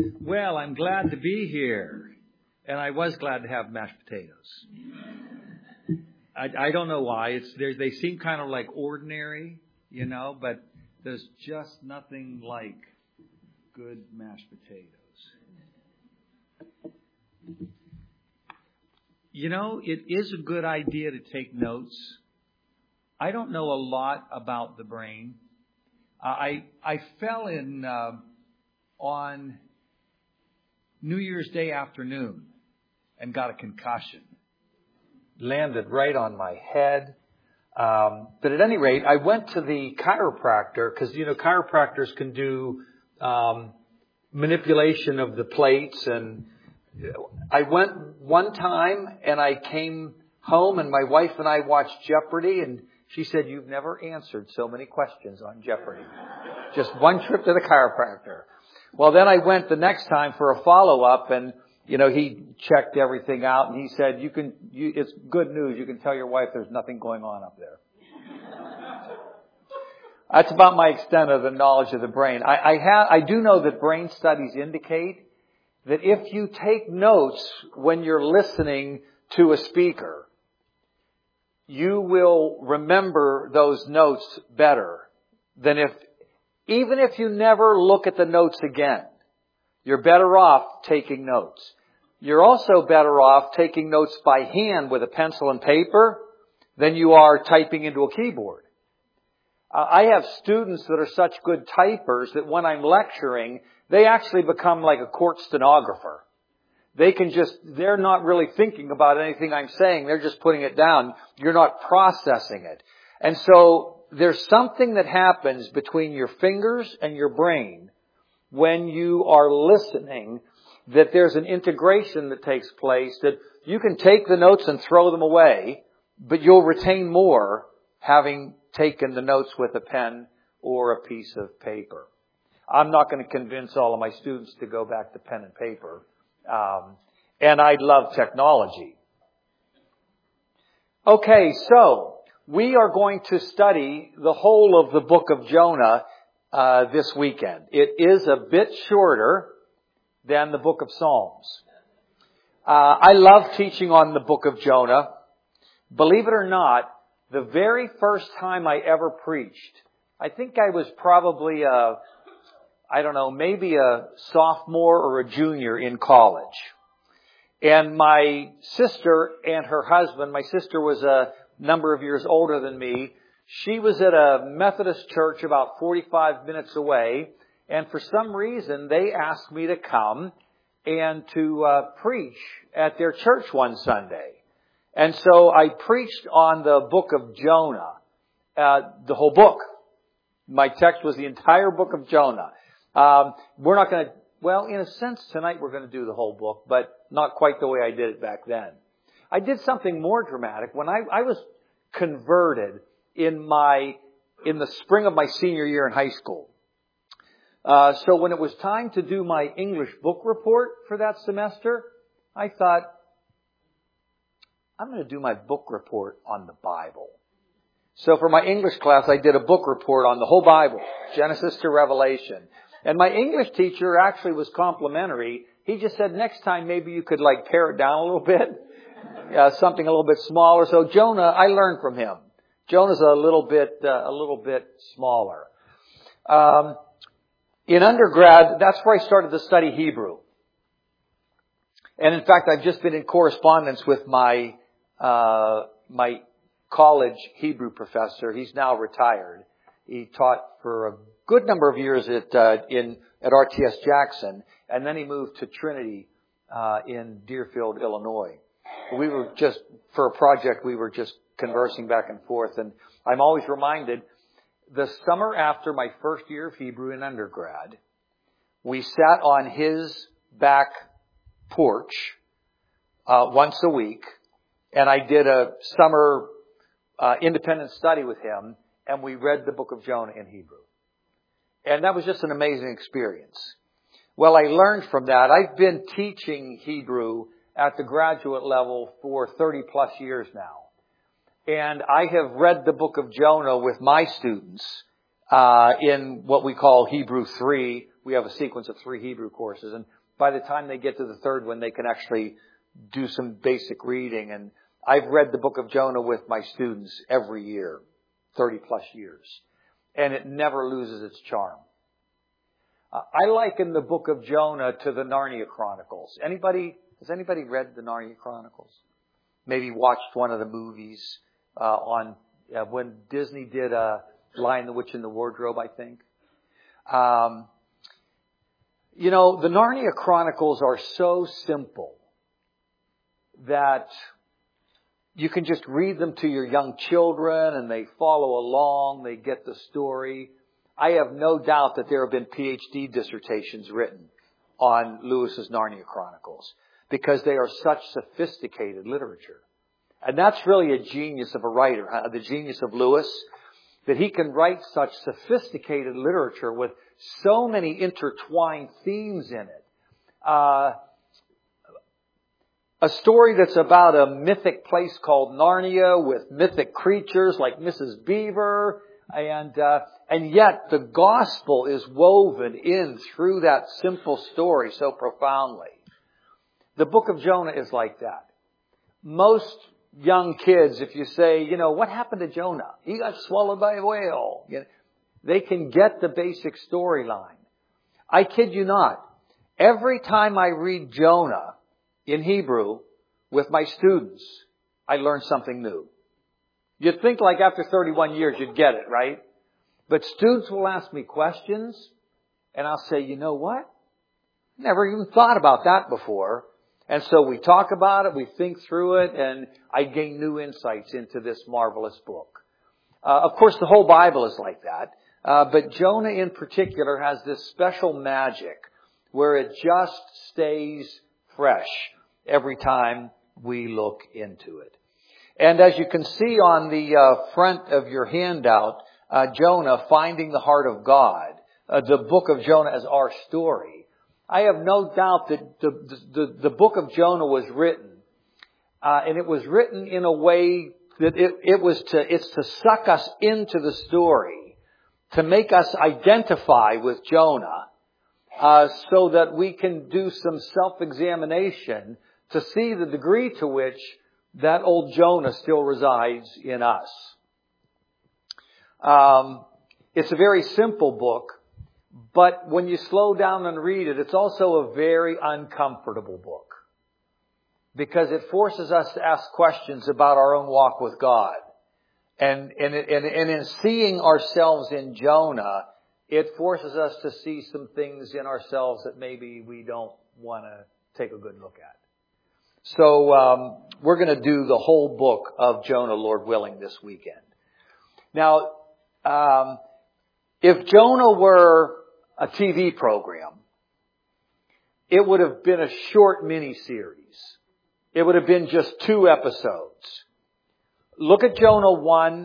Well, I'm glad to be here. And I was glad to have mashed potatoes. I don't know why. They seem kind of like ordinary, but there's just nothing like good mashed potatoes. It is a good idea to take notes. I don't know a lot about the brain. I fell in on New Year's Day afternoon and got a concussion. Landed right on my head. But at any rate, I went to the chiropractor because, chiropractors can do manipulation of the plates. And I went one time and I came home and my wife and I watched Jeopardy. And she said, "You've never answered so many questions on Jeopardy." Just one trip to the chiropractor. Well, then I went the next time for a follow-up and he checked everything out and he said, it's good news. You can tell your wife there's nothing going on up there. That's about my extent of the knowledge of the brain. I do know that brain studies indicate that if you take notes when you're listening to a speaker, you will remember those notes better than even if you never look at the notes again. You're better off taking notes. You're also better off taking notes by hand with a pencil and paper than you are typing into a keyboard. I have students that are such good typers that when I'm lecturing, they actually become like a court stenographer. They're not really thinking about anything I'm saying. They're just putting it down. You're not processing it. And so there's something that happens between your fingers and your brain when you are listening, that there's an integration that takes place, that you can take the notes and throw them away, but you'll retain more having taken the notes with a pen or a piece of paper. I'm not going to convince all of my students to go back to pen and paper. And I love technology. Okay, so we are going to study the whole of the book of Jonah this weekend. It is a bit shorter than the book of Psalms. I love teaching on the book of Jonah. Believe it or not, the very first time I ever preached, I think I was probably maybe a sophomore or a junior in college. And my sister and her husband, my sister was a number of years older than me. She was at a Methodist church about 45 minutes away, and for some reason they asked me to come and to preach at their church one Sunday. And so I preached on the book of Jonah, the whole book. My text was the entire book of Jonah. We're not going to, in a sense tonight we're going to do the whole book, but not quite the way I did it back then. I did something more dramatic. When I was converted in the spring of my senior year in high school. So when it was time to do my English book report for that semester, I thought, I'm going to do my book report on the Bible. So for my English class, I did a book report on the whole Bible, Genesis to Revelation. And my English teacher actually was complimentary. He just said, next time maybe you could pare it down a little bit, something a little bit smaller. So Jonah, I learned from him. Jonah's a little bit smaller. In undergrad, that's where I started to study Hebrew. And in fact, I've just been in correspondence with my college Hebrew professor. He's now retired. He taught for a good number of years at RTS Jackson, and then he moved to Trinity in Deerfield, Illinois. We were just, for a project, we were just conversing back and forth, and I'm always reminded, the summer after my first year of Hebrew in undergrad, we sat on his back porch once a week, and I did a summer independent study with him, and we read the book of Jonah in Hebrew. And that was just an amazing experience. Well, I learned from that. I've been teaching Hebrew at the graduate level for 30 plus years now. And I have read the book of Jonah with my students in what we call Hebrew 3 we have a sequence of 3 Hebrew courses. And by the time they get to the third one, they can actually do some basic reading. And I've read the book of Jonah with my students every year, 30 plus years. And it never loses its charm. I liken the book of Jonah to the Narnia Chronicles. Has anybody read the Narnia Chronicles? Maybe watched one of the movies when Disney did Lion, the Witch, and the Wardrobe, I think. The Narnia Chronicles are so simple that you can just read them to your young children and they follow along, they get the story. I have no doubt that there have been PhD dissertations written on Lewis's Narnia Chronicles because they are such sophisticated literature. And that's really a genius of a writer, the genius of Lewis, that he can write such sophisticated literature with so many intertwined themes in it. A story that's about a mythic place called Narnia with mythic creatures like Mrs. Beaver, and yet the gospel is woven in through that simple story so profoundly. The book of Jonah is like that. Most young kids, if you say, what happened to Jonah? He got swallowed by a whale. They can get the basic storyline. I kid you not. Every time I read Jonah in Hebrew with my students, I learn something new. You'd think like after 31 years you'd get it, right? But students will ask me questions, and I'll say, you know what? Never even thought about that before. And so we talk about it, we think through it, and I gain new insights into this marvelous book. Of course, the whole Bible is like that. But Jonah in particular has this special magic where it just stays fresh every time we look into it. And as you can see on the front of your handout, Jonah, Finding the Heart of God, the book of Jonah as our story. I have no doubt that the book of Jonah was written, and it was written in a way that it's to suck us into the story, to make us identify with Jonah, so that we can do some self-examination to see the degree to which that old Jonah still resides in us. It's a very simple book, but when you slow down and read it, it's also a very uncomfortable book because it forces us to ask questions about our own walk with God. And in seeing ourselves in Jonah, it forces us to see some things in ourselves that maybe we don't want to take a good look at. So we're going to do the whole book of Jonah, Lord willing, this weekend. Now, if Jonah were a TV program, it would have been a short mini-series. It would have been just 2 episodes. Look at Jonah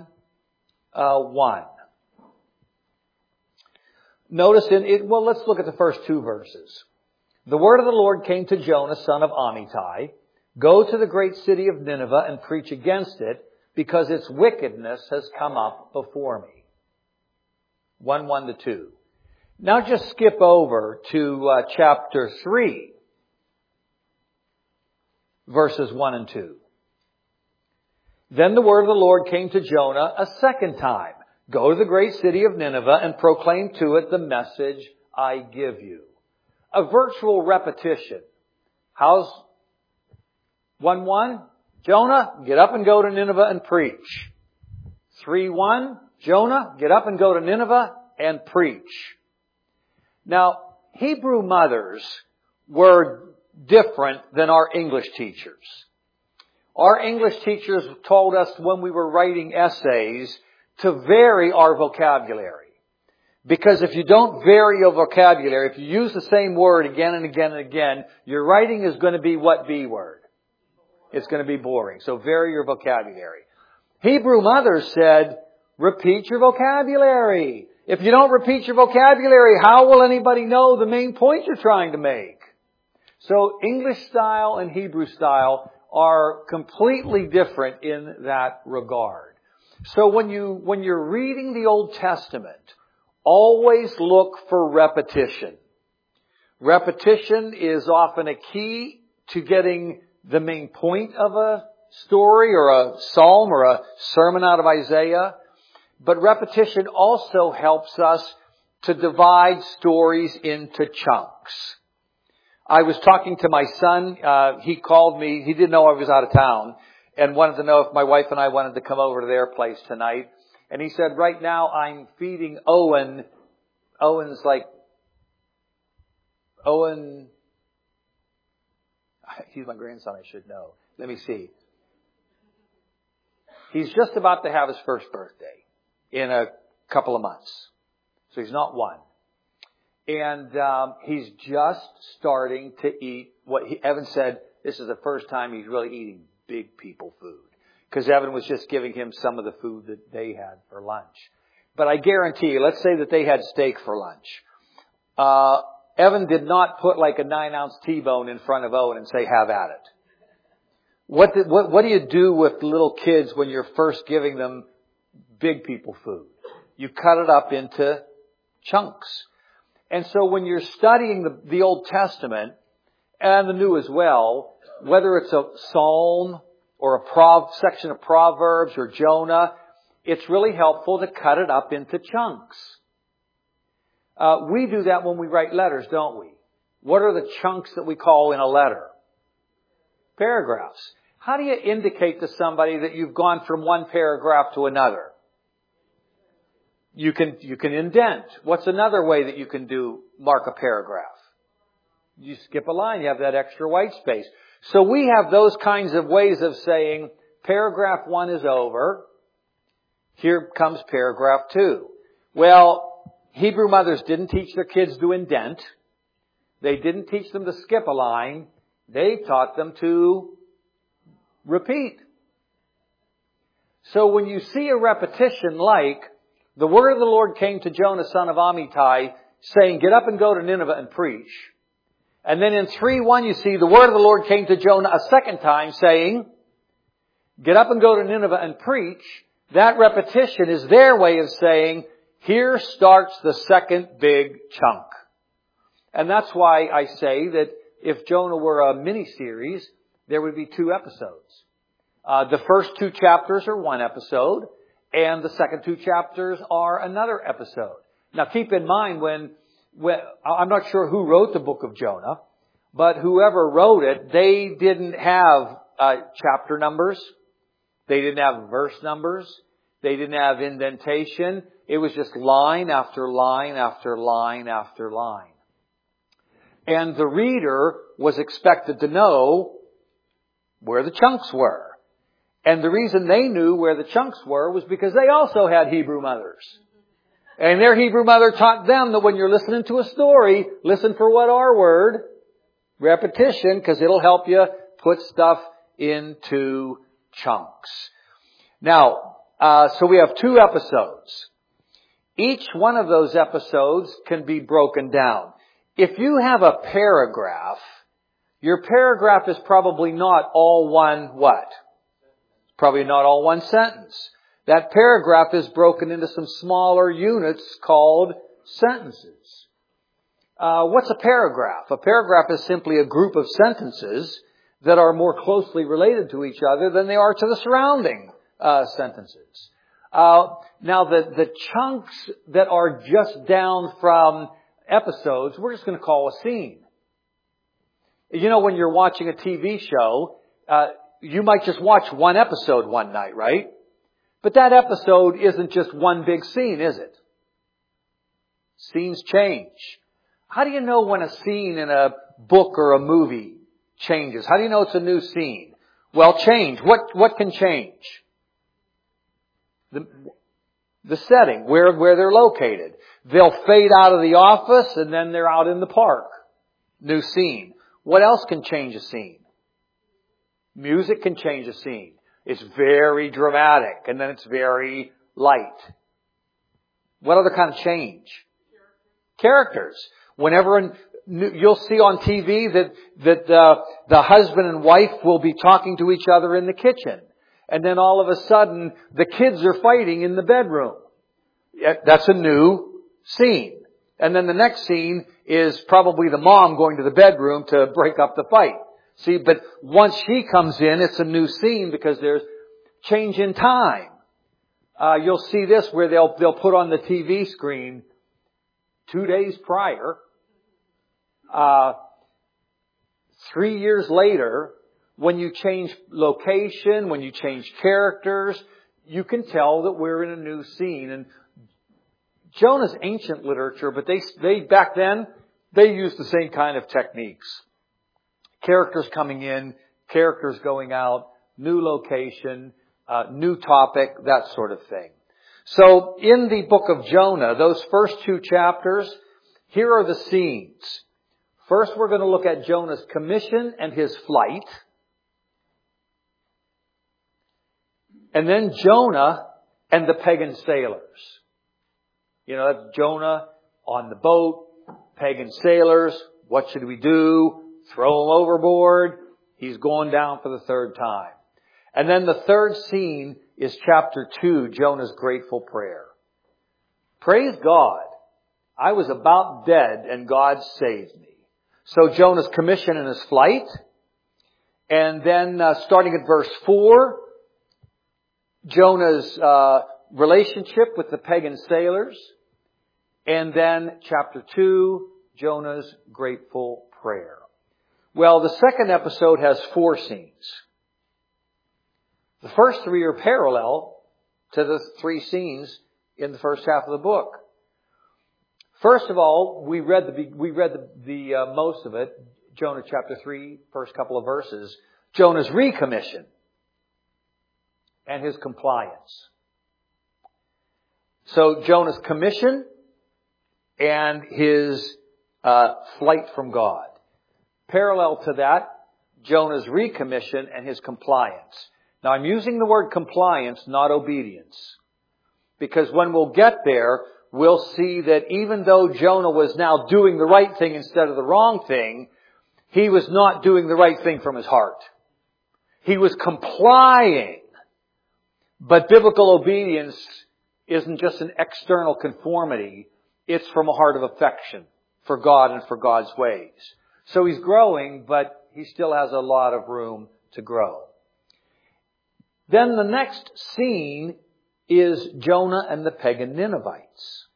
1:1. Notice let's look at the first 2 verses. The word of the Lord came to Jonah, son of Amittai. Go to the great city of Nineveh and preach against it, because its wickedness has come up before me. 1:1-2. Now just skip over to chapter 3, verses 1 and 2. Then the word of the Lord came to Jonah a second time. Go to the great city of Nineveh and proclaim to it the message I give you. A virtual repetition. How's 1:1? Jonah, get up and go to Nineveh and preach. 3:1, Jonah, get up and go to Nineveh and preach. Now, Hebrew mothers were different than our English teachers. Our English teachers told us when we were writing essays to vary our vocabulary. Because if you don't vary your vocabulary, if you use the same word again and again and again, your writing is going to be what B word? It's going to be boring. So vary your vocabulary. Hebrew mothers said, repeat your vocabulary. If you don't repeat your vocabulary, how will anybody know the main point you're trying to make? So English style and Hebrew style are completely different in that regard. So when you're reading the Old Testament, always look for repetition. Repetition is often a key to getting the main point of a story or a psalm or a sermon out of Isaiah. But repetition also helps us to divide stories into chunks. I was talking to my son. He called me. He didn't know I was out of town and wanted to know if my wife and I wanted to come over to their place tonight. And he said, right now I'm feeding Owen. Owen, he's my grandson, I should know. Let me see. He's just about to have his first birthday in a couple of months. So he's not one. And he's just starting to eat what Evan said, this is the first time he's really eating big people food. Because Evan was just giving him some of the food that they had for lunch. But I guarantee you, let's say that they had steak for lunch. Evan did not put like a 9-ounce T-bone in front of Owen and say, have at it. What do you do with little kids when you're first giving them big people food? You cut it up into chunks. And so when you're studying the Old Testament and the New as well, whether it's a psalm or a section of Proverbs or Jonah, it's really helpful to cut it up into chunks. We do that when we write letters, don't we? What are the chunks that we call in a letter? Paragraphs. How do you indicate to somebody that you've gone from one paragraph to another? You can indent. What's another way that you can mark a paragraph? You skip a line. You have that extra white space. So we have those kinds of ways of saying paragraph 1 is over. Here comes paragraph 2. Well, Hebrew mothers didn't teach their kids to indent. They didn't teach them to skip a line. They taught them to repeat. So when you see a repetition like, the word of the Lord came to Jonah, son of Amittai, saying, get up and go to Nineveh and preach. And then in 3:1 you see the word of the Lord came to Jonah a second time saying, get up and go to Nineveh and preach. That repetition is their way of saying, here starts the second big chunk. And that's why I say that if Jonah were a mini-series, there would be 2 episodes. The first 2 chapters are 1 episode, and the second 2 chapters are another episode. Now keep in mind when I'm not sure who wrote the book of Jonah, but whoever wrote it, they didn't have chapter numbers. They didn't have verse numbers. They didn't have indentation. It was just line after line after line after line. And the reader was expected to know where the chunks were. And the reason they knew where the chunks were was because they also had Hebrew mothers. And their Hebrew mother taught them that when you're listening to a story, listen for what R word? Repetition, because it'll help you put stuff into chunks. Now, so we have 2 episodes. Each one of those episodes can be broken down. If you have a paragraph, your paragraph is probably not all one what? Probably not all one sentence. That paragraph is broken into some smaller units called sentences. What's a paragraph? A paragraph is simply a group of sentences that are more closely related to each other than they are to the surrounding sentences. Now, the chunks that are just down from episodes, we're just going to call a scene. You know, when you're watching a TV show, you might just watch one episode one night, right? But that episode isn't just one big scene, is it? Scenes change. How do you know when a scene in a book or a movie changes? How do you know it's a new scene? Well, change. What can change? The setting, where they're located. They'll fade out of the office and then they're out in the park. New scene. What else can change a scene? Music can change a scene. It's very dramatic and then it's very light. What other kind of change? Characters. Whenever you'll see on TV that the husband and wife will be talking to each other in the kitchen. And then all of a sudden, the kids are fighting in the bedroom. That's a new scene. And then the next scene is probably the mom going to the bedroom to break up the fight. See, but once she comes in, it's a new scene because there's change in time. You'll see this where they'll put on the TV screen 2 days prior, 3 years later. When you change location, when you change characters, you can tell that we're in a new scene. And Jonah's ancient literature, but they back then, they used the same kind of techniques. Characters coming in, characters going out, new location, new topic, that sort of thing. So in the book of Jonah, those first 2 chapters, here are the scenes. First, we're going to look at Jonah's commission and his flight. And then Jonah and the pagan sailors. You know, that's Jonah on the boat, pagan sailors. What should we do? Throw him overboard. He's going down for the 3rd time. And then the 3rd scene is chapter 2, Jonah's grateful prayer. Praise God. I was about dead and God saved me. So Jonah's commission and his flight. And then starting at verse 4, Jonah's relationship with the pagan sailors. And then chapter 2, Jonah's grateful prayer. Well, the second episode has 4 scenes. The first 3 are parallel to the 3 scenes in the first half of the book. First of all, we read the most of it, Jonah chapter 3, first couple of verses, Jonah's recommission and his compliance. So Jonah's commission and his flight from God. Parallel to that, Jonah's recommission and his compliance. Now I'm using the word compliance, not obedience. Because when we'll get there, we'll see that even though Jonah was now doing the right thing instead of the wrong thing, he was not doing the right thing from his heart. He was complying. But biblical obedience isn't just an external conformity. It's from a heart of affection for God and for God's ways. So he's growing, but he still has a lot of room to grow. Then the next scene is Jonah and the pagan Ninevites.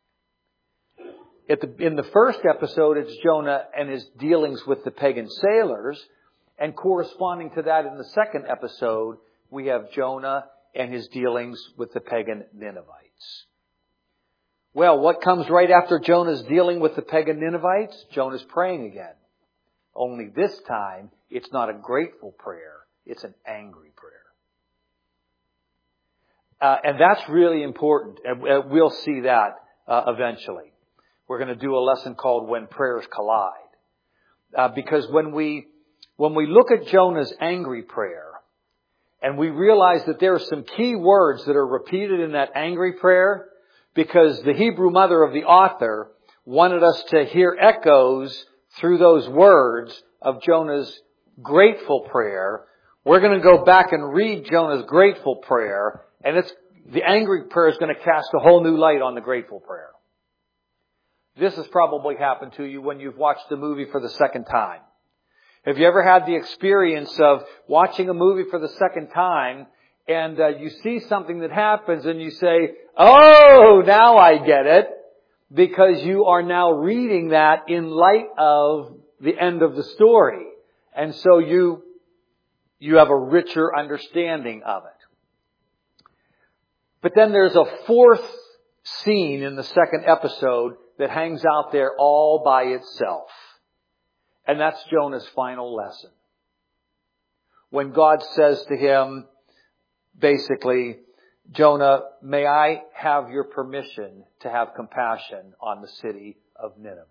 In the first episode, it's Jonah and his dealings with the pagan sailors. And corresponding to that in the second episode, we have Jonah and his dealings with the pagan Ninevites. Well, what comes right after Jonah's dealing with the pagan Ninevites? Jonah's praying again. Only this time, it's not a grateful prayer. It's an angry prayer. And that's really important. And we'll see that eventually. We're going to do a lesson called When Prayers Collide. Because when we look at Jonah's angry prayer, and we realize that there are some key words that are repeated in that angry prayer, because the Hebrew mother of the author wanted us to hear echoes through those words of Jonah's grateful prayer. We're going to go back and read Jonah's grateful prayer, and the angry prayer is going to cast a whole new light on the grateful prayer. This has probably happened to you when you've watched the movie for the second time. Have you ever had the experience of watching a movie for the second time and you see something that happens and you say, oh, now I get it, because you are now reading that in light of the end of the story. And so you have a richer understanding of it. But then there's a 4th scene in the second episode that hangs out there all by itself. And that's Jonah's final lesson. When God says to him, basically, Jonah, may I have your permission to have compassion on the city of Nineveh?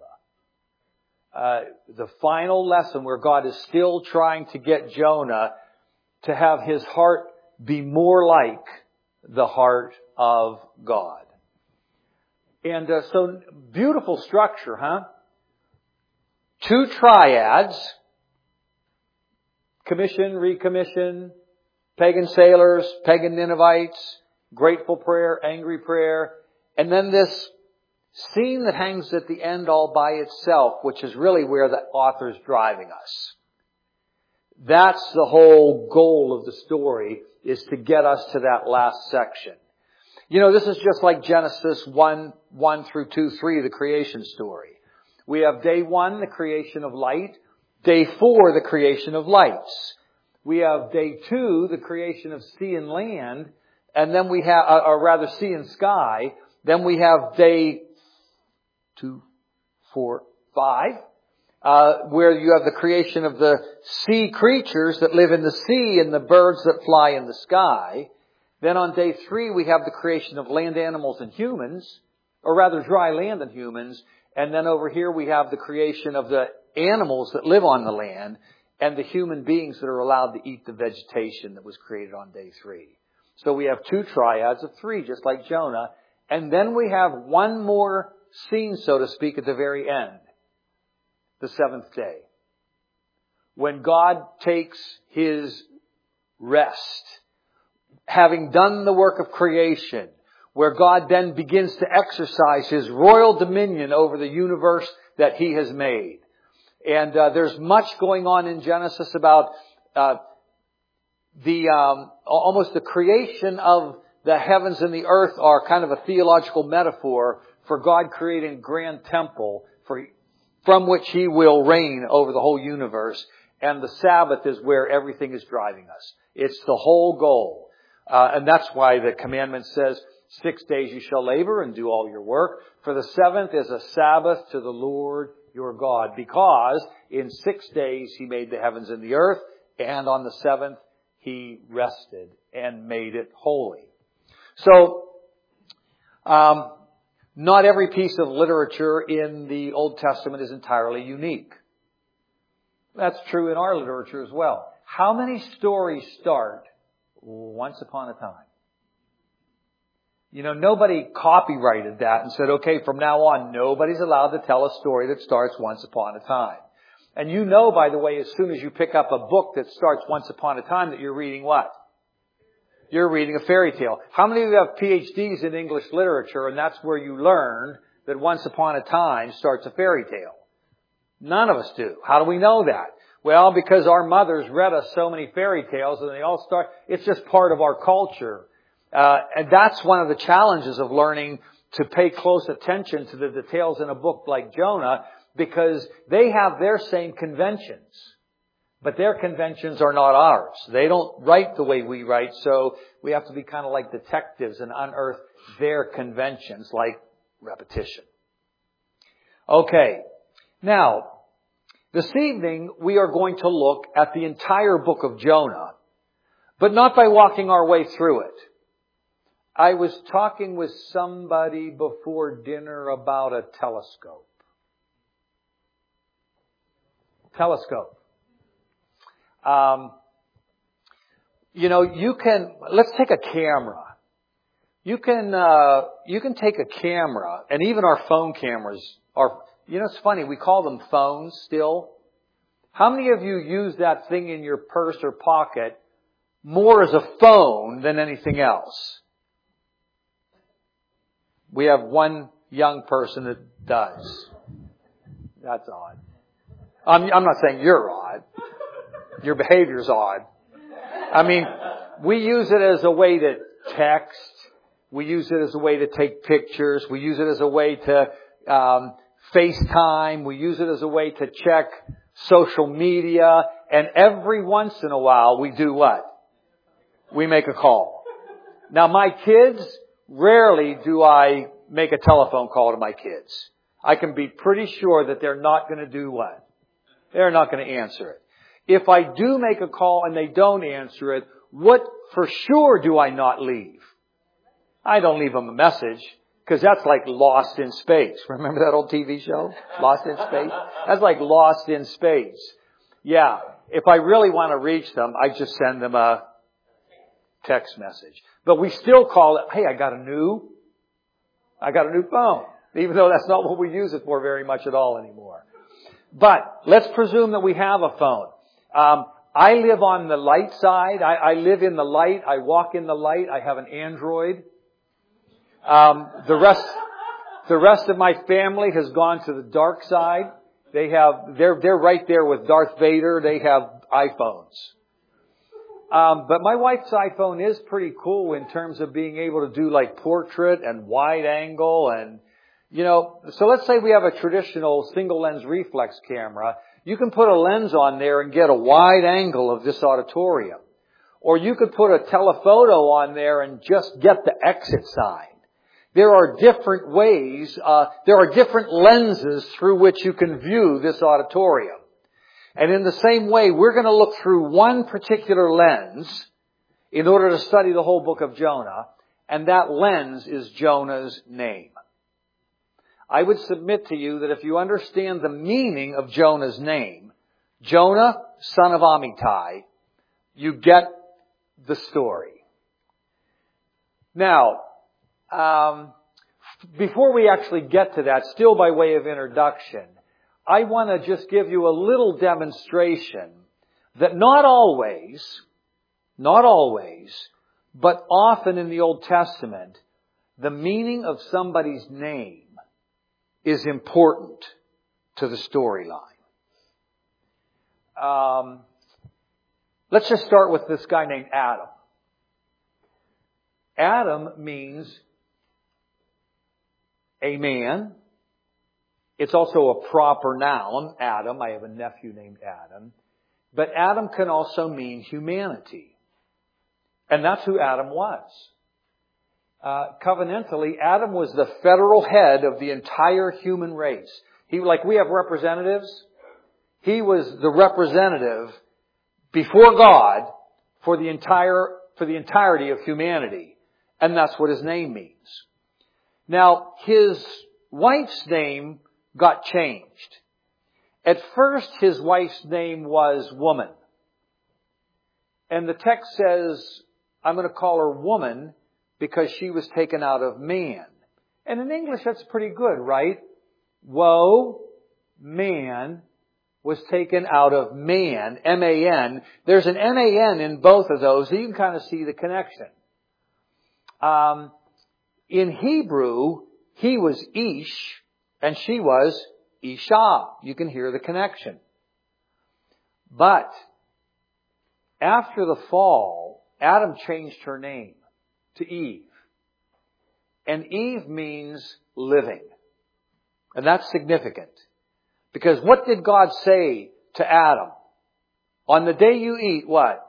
The final lesson where God is still trying to get Jonah to have his heart be more like the heart of God. And so beautiful structure, huh? 2 triads, commission, recommission, pagan sailors, pagan Ninevites, grateful prayer, angry prayer, and then this scene that hangs at the end all by itself, which is really where the author's driving us. That's the whole goal of the story, is to get us to that last section. You know, this is just like Genesis 1 through 2, 3, the creation story. We have day 1, the creation of light. Day 4, the creation of lights. We have day 2, the creation of sea and land. And then we have, or rather sea and sky. Then we have day 2, 4, 5. Where you have the creation of the sea creatures that live in the sea and the birds that fly in the sky. Then on day 3, we have the creation of land animals and humans, or rather dry land and humans. And then over here we have the creation of the animals that live on the land and the human beings that are allowed to eat the vegetation that was created on day 3. So we have 2 triads of 3, just like Jonah. And then we have one more scene, so to speak, at the very end. The 7th day. When God takes His rest, having done the work of creation, where God then begins to exercise His royal dominion over the universe that He has made. And there's much going on in Genesis about almost the creation of the heavens and the earth are kind of a theological metaphor for God creating a grand temple from which He will reign over the whole universe. And the Sabbath is where everything is driving us. It's the whole goal. And that's why the commandment says, 6 days you shall labor and do all your work. For the 7th is a Sabbath to the Lord your God. Because in 6 days He made the heavens and the earth. And on the 7th He rested and made it holy. So, not every piece of literature in the Old Testament is entirely unique. That's true in our literature as well. How many stories start once upon a time? You know, nobody copyrighted that and said, okay, from now on, nobody's allowed to tell a story that starts once upon a time. And you know, by the way, as soon as you pick up a book that starts once upon a time, that you're reading what? You're reading a fairy tale. How many of you have PhDs in English literature, and that's where you learned that once upon a time starts a fairy tale? None of us do. How do we know that? Well, because our mothers read us so many fairy tales, and they all start, it's just part of our culture. And that's one of the challenges of learning to pay close attention to the details in a book like Jonah, because they have their same conventions. But their conventions are not ours. They don't write the way we write, so we have to be kind of like detectives and unearth their conventions, like repetition. Okay. Now, this evening we are going to look at the entire book of Jonah, but not by walking our way through it. I was talking with somebody before dinner about a telescope. Telescope. You know, let's take a camera. You can take a camera, and even our phone cameras are, you know, it's funny, we call them phones still. How many of you use that thing in your purse or pocket more as a phone than anything else? We have one young person that does. That's odd. I'm not saying you're odd. Your behavior's odd. I mean, we use it as a way to text. We use it as a way to take pictures. We use it as a way to FaceTime. We use it as a way to check social media. And every once in a while, we do what? We make a call. Now, my kids, rarely do I make a telephone call to my kids. I can be pretty sure that they're not going to do what? They're not going to answer it. If I do make a call and they don't answer it, what for sure do I not leave? I don't leave them a message, because that's like Lost in Space. Remember that old TV show? Lost in Space? That's like Lost in Space. Yeah. If I really want to reach them, I just send them a text message. But we still call it, hey, I got a new phone. Even though that's not what we use it for very much at all anymore. But let's presume that we have a phone. I live on the light side. I live in the light. I walk in the light. I have an Android. The The rest of my family has gone to the dark side. They're right there with Darth Vader. They have iPhones. But my wife's iPhone is pretty cool in terms of being able to do like portrait and wide angle and, so let's say we have a traditional single lens reflex camera. You can put a lens on there and get a wide angle of this auditorium. Or you could put a telephoto on there and just get the exit side. There are different ways, there are different lenses through which you can view this auditorium. And in the same way, we're going to look through one particular lens in order to study the whole book of Jonah, and that lens is Jonah's name. I would submit to you that if you understand the meaning of Jonah's name, Jonah, son of Amittai, you get the story. Now, before we actually get to that, still by way of introduction, I want to just give you a little demonstration that not always, but often in the Old Testament, the meaning of somebody's name is important to the storyline. Let's just start with this guy named Adam. Adam means a man. It's also a proper noun, Adam. I have a nephew named Adam. But Adam can also mean humanity. And that's who Adam was. Covenantally, Adam was the federal head of the entire human race. Like we have representatives, he was the representative before God for the entirety of humanity. And that's what his name means. Now, his wife's name got changed. At first, his wife's name was woman. And the text says, I'm going to call her woman because she was taken out of man. And in English, that's pretty good, right? Woe, man, was taken out of man, M-A-N. There's an M-A-N in both of those, so you can kind of see the connection. In Hebrew, he was Ish, and she was Isha. You can hear the connection. But after the fall, Adam changed her name to Eve. And Eve means living. And that's significant. Because what did God say to Adam? On the day you eat, what?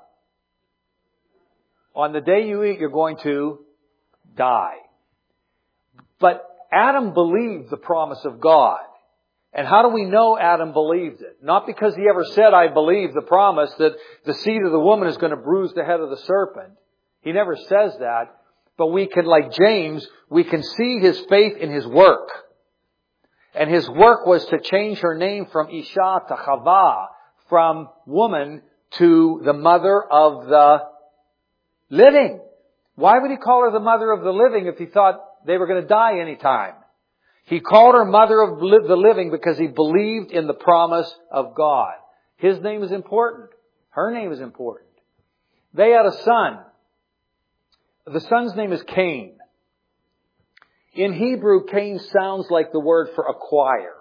On the day you eat, you're going to die. But Adam believed the promise of God. And how do we know Adam believed it? Not because he ever said, I believe the promise that the seed of the woman is going to bruise the head of the serpent. He never says that. But we can, like James, we can see his faith in his work. And his work was to change her name from Isha to Chava, from woman to the mother of the living. Why would he call her the mother of the living if he thought they were going to die anytime? He called her mother of the living because he believed in the promise of God. His name is important. Her name is important. They had a son. The son's name is Cain. In Hebrew, Cain sounds like the word for acquire.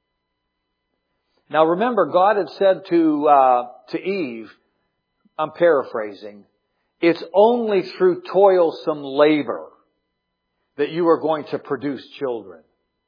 Now remember, God had said to Eve, I'm paraphrasing, it's only through toilsome labor that you are going to produce children.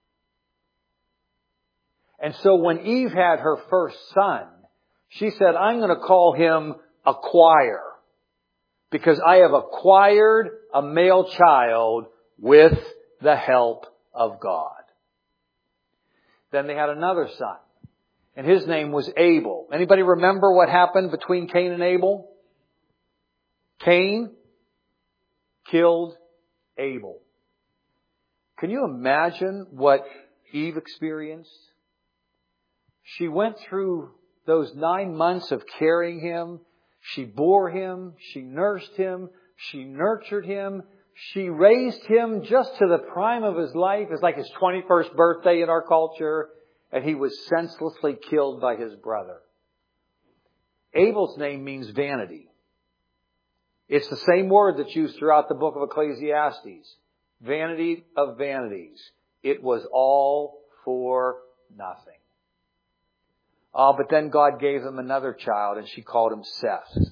And so when Eve had her first son, she said, I'm going to call him Acquire, because I have acquired a male child with the help of God. Then they had another son, and his name was Abel. Anybody remember what happened between Cain and Abel? Cain killed Abel. Can you imagine what Eve experienced? She went through those 9 months of carrying him. She bore him. She nursed him. She nurtured him. She raised him just to the prime of his life. It's like his 21st birthday in our culture. And he was senselessly killed by his brother. Abel's name means vanity. It's the same word that's used throughout the book of Ecclesiastes. Vanity of vanities. it was all for nothing. But then God gave them another child, and she called him Seth.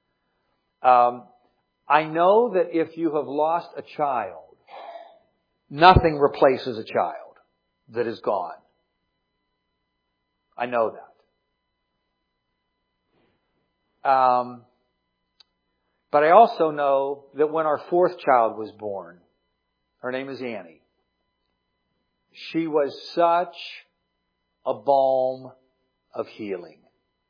I know that if you have lost a child, nothing replaces a child that is gone. I know that. But I also know that when our fourth child was born, her name is Annie, she was such a balm of healing.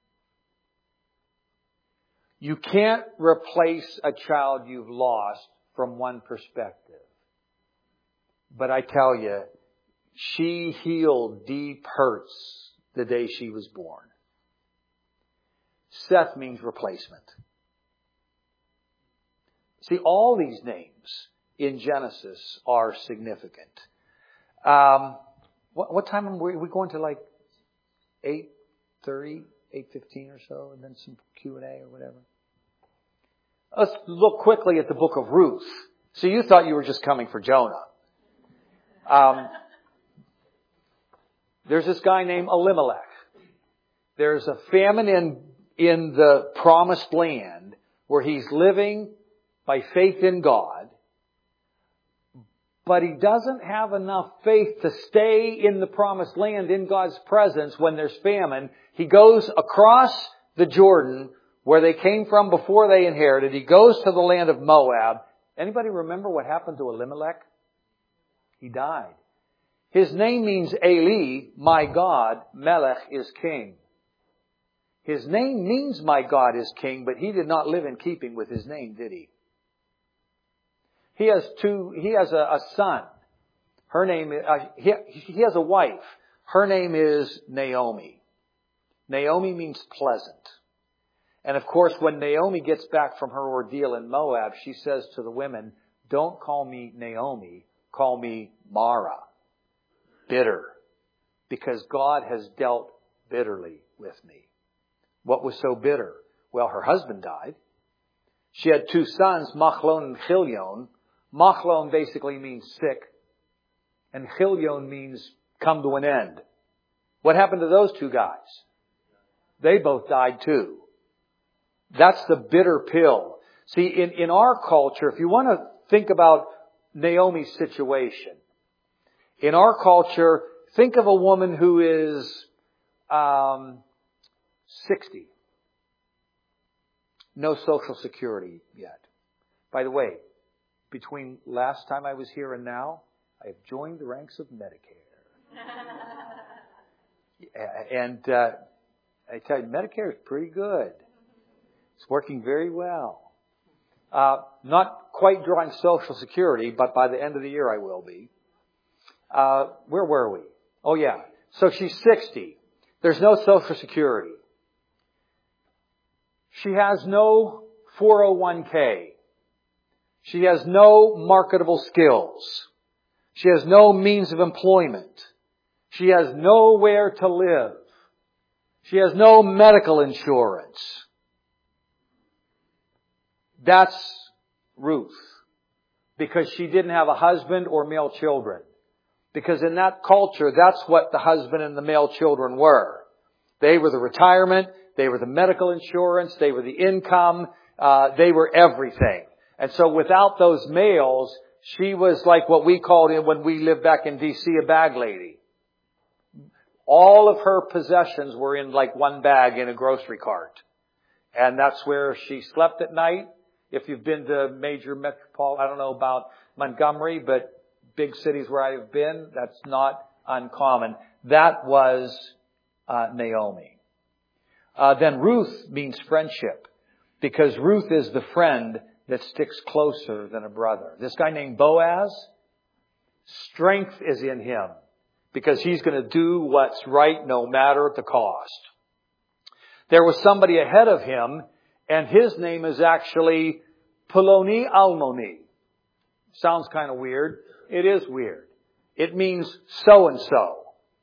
You can't replace a child you've lost from one perspective. But I tell you, she healed deep hurts the day she was born. Seth means replacement. See, all these names in Genesis are significant. What time are we going to, like 8:30, 8:15 or so, and then some Q&A or whatever? Let's look quickly at the book of Ruth. So you thought you were just coming for Jonah. There's this guy named Elimelech. There's a famine in the promised land where he's living by faith in God, but he doesn't have enough faith to stay in the promised land in God's presence when there's famine. He goes across the Jordan where they came from before they inherited. He goes to the land of Moab. Anybody remember what happened to Elimelech? He died. His name means Eli, my God. Melech is king. His name means my God is king, but he did not live in keeping with his name, did he? He has a son. Her name, he has a wife. Her name is Naomi. Naomi means pleasant. And of course, when Naomi gets back from her ordeal in Moab, she says to the women, don't call me Naomi, call me Mara. Bitter. Because God has dealt bitterly with me. What was so bitter? Well, her husband died. She had two sons, Machlon and Chilion. Machlon basically means sick. And Chilion means come to an end. What happened to those two guys? They both died too. That's the bitter pill. See, in our culture, if you want to think about Naomi's situation, in our culture, think of a woman who is 60. No Social Security yet. By the way, between last time I was here and now, I have joined the ranks of Medicare. And I tell you, Medicare is pretty good. It's working very well. Not quite drawing Social Security, but by the end of the year I will be. Where were we? Oh yeah. So she's 60. There's no Social Security. She has no 401k. She has no marketable skills. She has no means of employment. She has nowhere to live. She has no medical insurance. That's Ruth. Because she didn't have a husband or male children. Because in that culture, that's what the husband and the male children were. They were the retirement. They were the medical insurance. They were the income. They were everything. And so without those males, she was like what we called it when we lived back in D.C., a bag lady. All of her possessions were in like one bag in a grocery cart. And that's where she slept at night. If you've been to major metropolitan, I don't know about Montgomery, but big cities where I've been, that's not uncommon. That was Naomi. Then Ruth means friendship, because Ruth is the friend that sticks closer than a brother. This guy named Boaz, strength is in him, because he's going to do what's right no matter the cost. There was somebody ahead of him, and his name is actually Peloni Almoni. Sounds kind of weird. It is weird. It means so-and-so.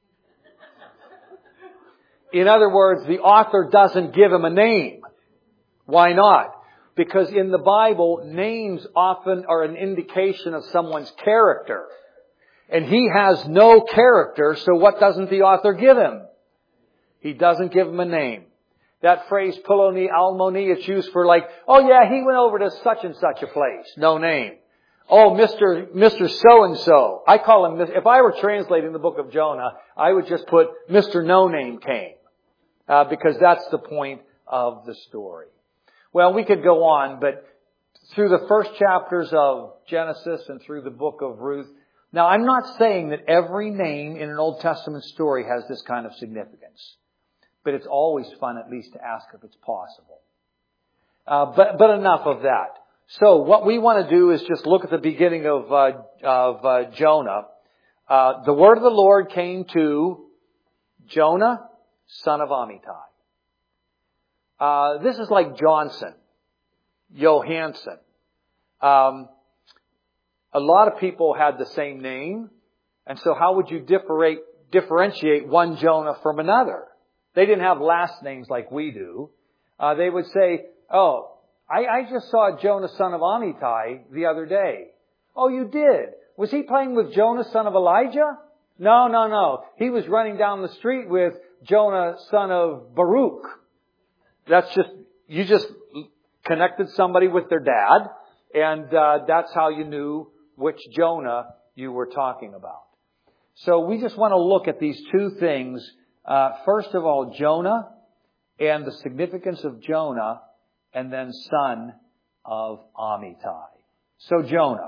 In other words, the author doesn't give him a name. Why not? Because in the Bible, names often are an indication of someone's character. And he has no character, so what doesn't the author give him? He doesn't give him a name. That phrase, Piloni Almoni, it's used for like, oh yeah, he went over to such and such a place. No name. Oh, Mr. So-and-so. I call him, if I were translating the book of Jonah, I would just put Mr. No Name came. Because that's the point of the story. Well, we could go on, but through the first chapters of Genesis and through the book of Ruth. Now, I'm not saying that every name in an Old Testament story has this kind of significance. But it's always fun at least to ask if it's possible. But enough of that. So what we want to do is just look at the beginning of Jonah. The word of the Lord came to Jonah, son of Amittai. This is like Johnson, Johansson. A lot of people had the same name. And so how would you differentiate one Jonah from another? They didn't have last names like we do. They would say, oh, I just saw Jonah, son of Amittai, the other day. Oh, you did? Was he playing with Jonah, son of Elijah? No. He was running down the street with Jonah, son of Baruch. You just connected somebody with their dad, and that's how you knew which Jonah you were talking about. So we just want to look at these two things. First of all, Jonah and the significance of Jonah, and then son of Amittai. So Jonah.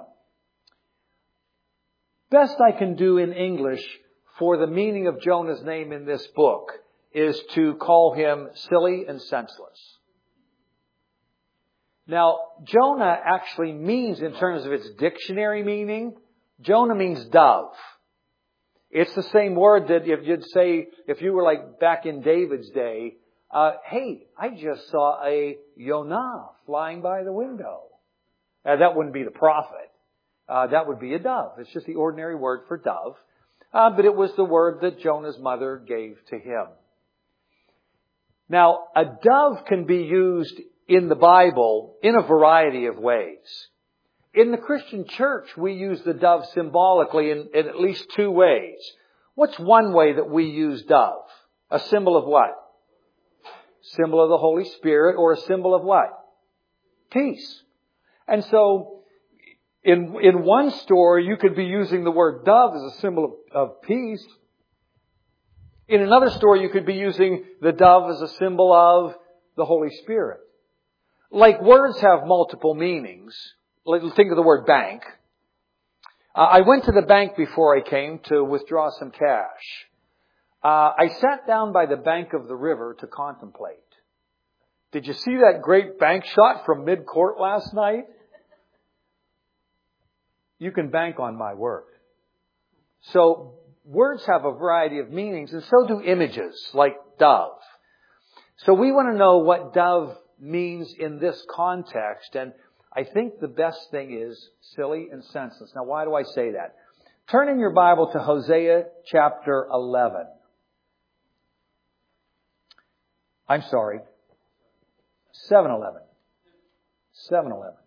Best I can do in English for the meaning of Jonah's name in this book is to call him silly and senseless. Now, Jonah actually means, in terms of its dictionary meaning, Jonah means dove. It's the same word that if you were like back in David's day, hey, I just saw a Yonah flying by the window. That wouldn't be the prophet. That would be a dove. It's just the ordinary word for dove. But it was the word that Jonah's mother gave to him. Now, a dove can be used in the Bible in a variety of ways. In the Christian church, we use the dove symbolically in at least two ways. What's one way that we use dove? A symbol of what? Symbol of the Holy Spirit, or a symbol of what? Peace. And so, in one story, you could be using the word dove as a symbol of peace. In another story, you could be using the dove as a symbol of the Holy Spirit. Like words have multiple meanings. Think of the word bank. I went to the bank before I came to withdraw some cash. I sat down by the bank of the river to contemplate. Did you see that great bank shot from mid-court last night? You can bank on my word. So words have a variety of meanings, and so do images, like dove. So we want to know what dove means in this context, and I think the best thing is silly and senseless. Now, why do I say that? Turn in your Bible to Hosea chapter 11. I'm sorry. 7:11. 7:11.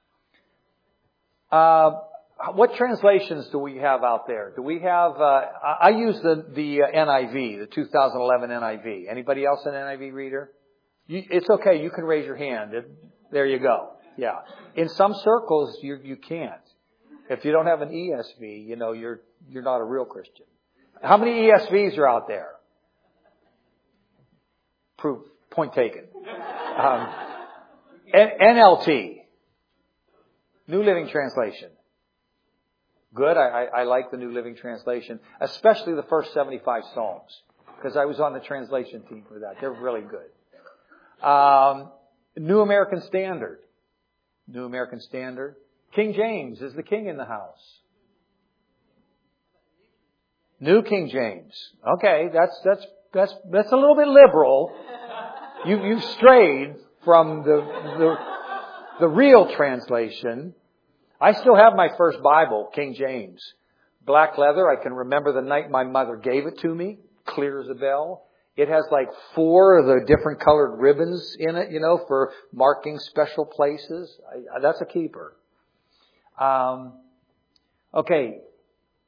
What translations do we have out there? Do we have, I use the NIV, the 2011 NIV. Anybody else an NIV reader? It's okay, you can raise your hand. There you go. Yeah. In some circles, you can't. If you don't have an ESV, you're not a real Christian. How many ESVs are out there? Proof. Point taken. NLT. New Living Translation. Good. I like the New Living Translation, especially the first 75 Psalms, because I was on the translation team for that. They're really good. New American Standard. New American Standard. King James. Is the king in the house? New King James. Okay, that's a little bit liberal. You've strayed from the real translation. I still have my first Bible, King James. Black leather. I can remember the night my mother gave it to me. Clear as a bell. It has like 4 of the different colored ribbons in it, for marking special places. That's a keeper. Okay.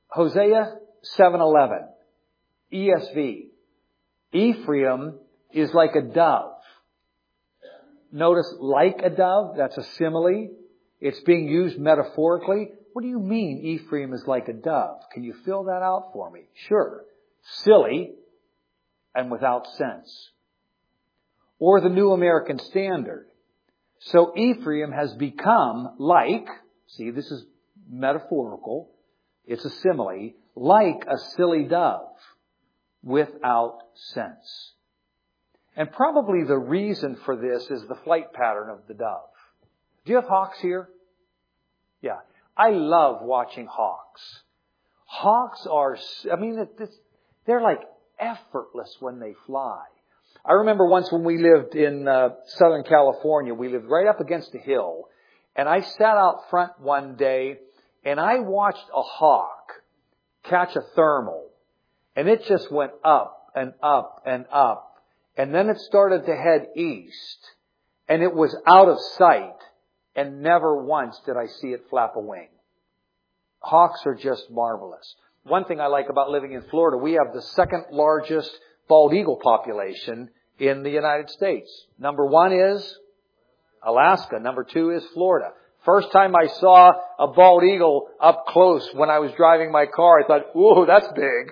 Hosea 7:11, ESV. Ephraim is like a dove. Notice, like a dove, that's a simile. It's being used metaphorically. What do you mean Ephraim is like a dove? Can you fill that out for me? Sure. Silly and without sense. Or the New American Standard. So Ephraim has become like, see, this is metaphorical, it's a simile, like a silly dove without sense. And probably the reason for this is the flight pattern of the dove. Do you have hawks here? Yeah. I love watching hawks. Hawks are, they're like effortless when they fly. I remember once when we lived in Southern California, we lived right up against a hill, and I sat out front one day and I watched a hawk catch a thermal, and it just went up and up and up, and then it started to head east, and it was out of sight, and never once did I see it flap a wing. Hawks are just marvelous. One thing I like about living in Florida, we have the second largest bald eagle population in the United States. Number 1 is Alaska. Number 2 is Florida. First time I saw a bald eagle up close when I was driving my car, I thought, "Whoa, that's big."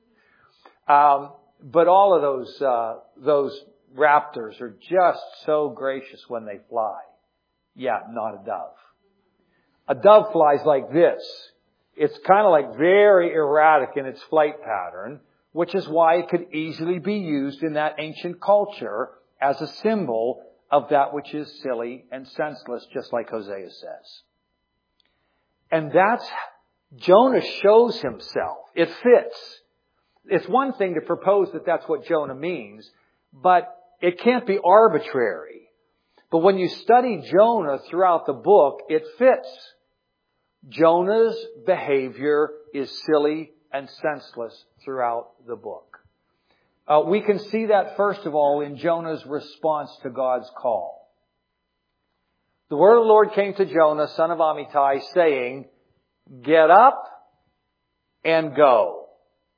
But all of those raptors are just so gracious when they fly. Yeah, not a dove. A dove flies like this. It's kind of like very erratic in its flight pattern, which is why it could easily be used in that ancient culture as a symbol of that which is silly and senseless, just like Hosea says. And that's, Jonah shows himself. It fits. It's one thing to propose that that's what Jonah means, but it can't be arbitrary. But when you study Jonah throughout the book, it fits. Jonah's behavior is silly and senseless throughout the book. We can see that, first of all, in Jonah's response to God's call. The word of the Lord came to Jonah, son of Amittai, saying, "Get up and go."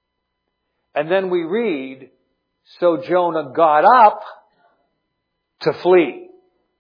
And then we read, so Jonah got up to flee.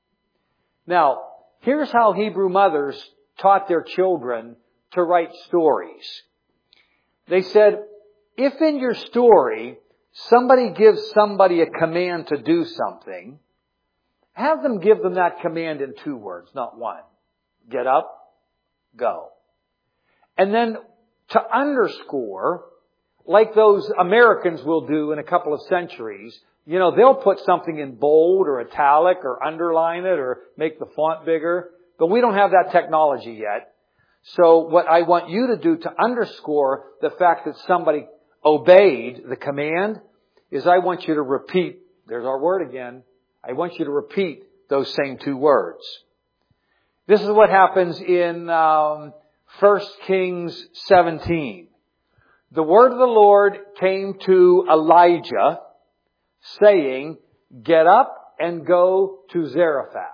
Now, here's how Hebrew mothers taught their children to write stories. They said, if in your story somebody gives somebody a command to do something, have them give them that command in 2 words, not 1. Get up, go. And then to underscore, like those Americans will do in a couple of centuries, they'll put something in bold or italic or underline it or make the font bigger. But we don't have that technology yet. So what I want you to do to underscore the fact that somebody obeyed the command is I want you to repeat, there's our word again, I want you to repeat those same 2 words. This is what happens in 1 Kings 17. The word of the Lord came to Elijah saying, "Get up and go to Zarephath."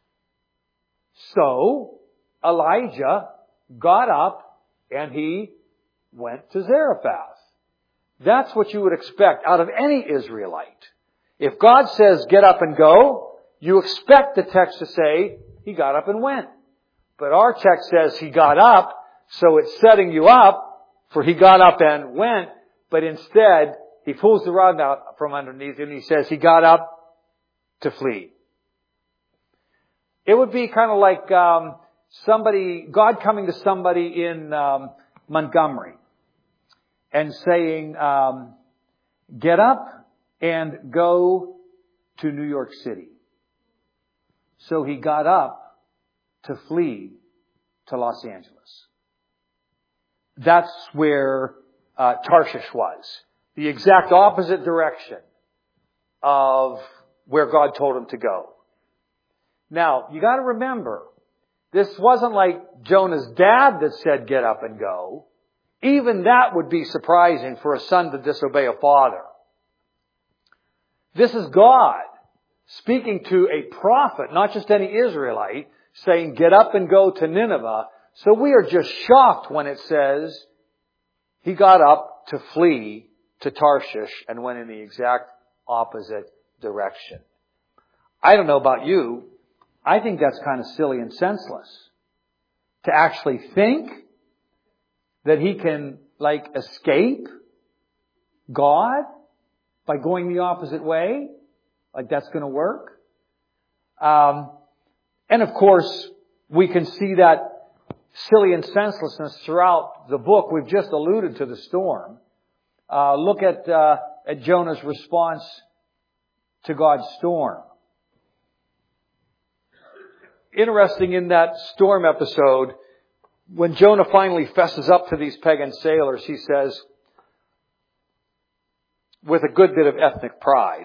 So Elijah got up and he went to Zarephath. That's what you would expect out of any Israelite. If God says, "Get up and go," you expect the text to say, he got up and went. But our text says he got up, so it's setting you up for he got up and went, but instead he pulls the rug out from underneath him and he says he got up to flee. It would be kind of like God coming to somebody in Montgomery and saying, "Get up and go to New York City." So he got up to flee to Los Angeles. That's where Tarshish was. The exact opposite direction of where God told him to go. Now, you got to remember, this wasn't like Jonah's dad that said, "Get up and go." Even that would be surprising for a son to disobey a father. This is God speaking to a prophet, not just any Israelite, saying, "Get up and go to Nineveh." So we are just shocked when it says, he got up to flee to Tarshish and went in the exact opposite direction. I don't know about you. I think that's kind of silly and senseless. To actually think that he can, escape God by going the opposite way. That's going to work. And of course, we can see that silly and senselessness throughout the book. We've just alluded to the storm. Look at Jonah's response to God's storm. Interesting in that storm episode, when Jonah finally fesses up to these pagan sailors, he says, with a good bit of ethnic pride,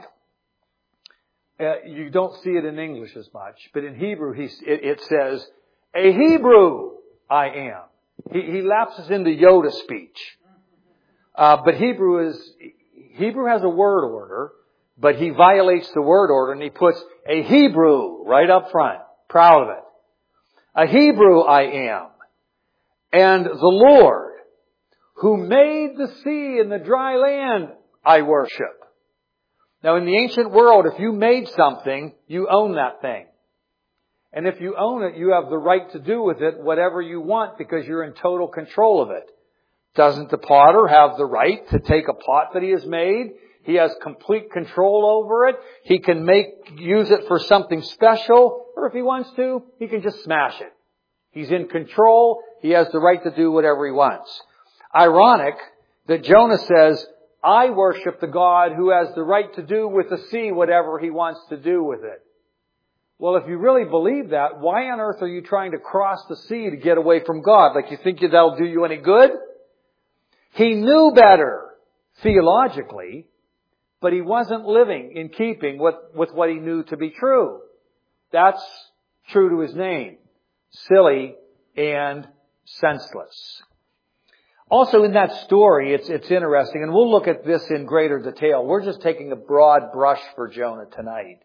you don't see it in English as much, but in Hebrew it says, "A Hebrew I am." He lapses into Yoda speech. But Hebrew has a word order, but he violates the word order and he puts "a Hebrew" right up front. Proud of it. "A Hebrew I am, and the Lord, who made the sea and the dry land, I worship." Now in the ancient world, if you made something, you own that thing. And if you own it, you have the right to do with it whatever you want because you're in total control of it. Doesn't the potter have the right to take a pot that he has made? He has complete control over it. He can use it for something special, or if he wants to, he can just smash it. He's in control. He has the right to do whatever he wants. Ironic that Jonah says, "I worship the God who has the right to do with the sea whatever he wants to do with it." Well, if you really believe that, why on earth are you trying to cross the sea to get away from God? You think that'll do you any good? He knew better, theologically, but he wasn't living in keeping with what he knew to be true. That's true to his name. Silly and senseless. Also in that story, it's interesting, and we'll look at this in greater detail. We're just taking a broad brush for Jonah tonight.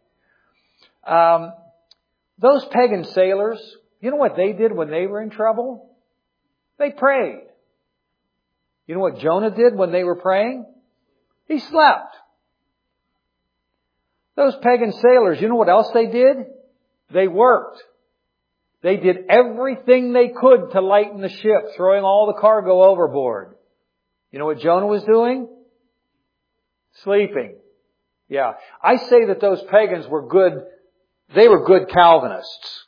Those pagan sailors, you know what they did when they were in trouble? They prayed. You know what Jonah did when they were praying? He slept. Those pagan sailors, you know what else they did? They worked. They did everything they could to lighten the ship, throwing all the cargo overboard. You know what Jonah was doing? Sleeping. Yeah. I say that those pagans were good. They were good Calvinists.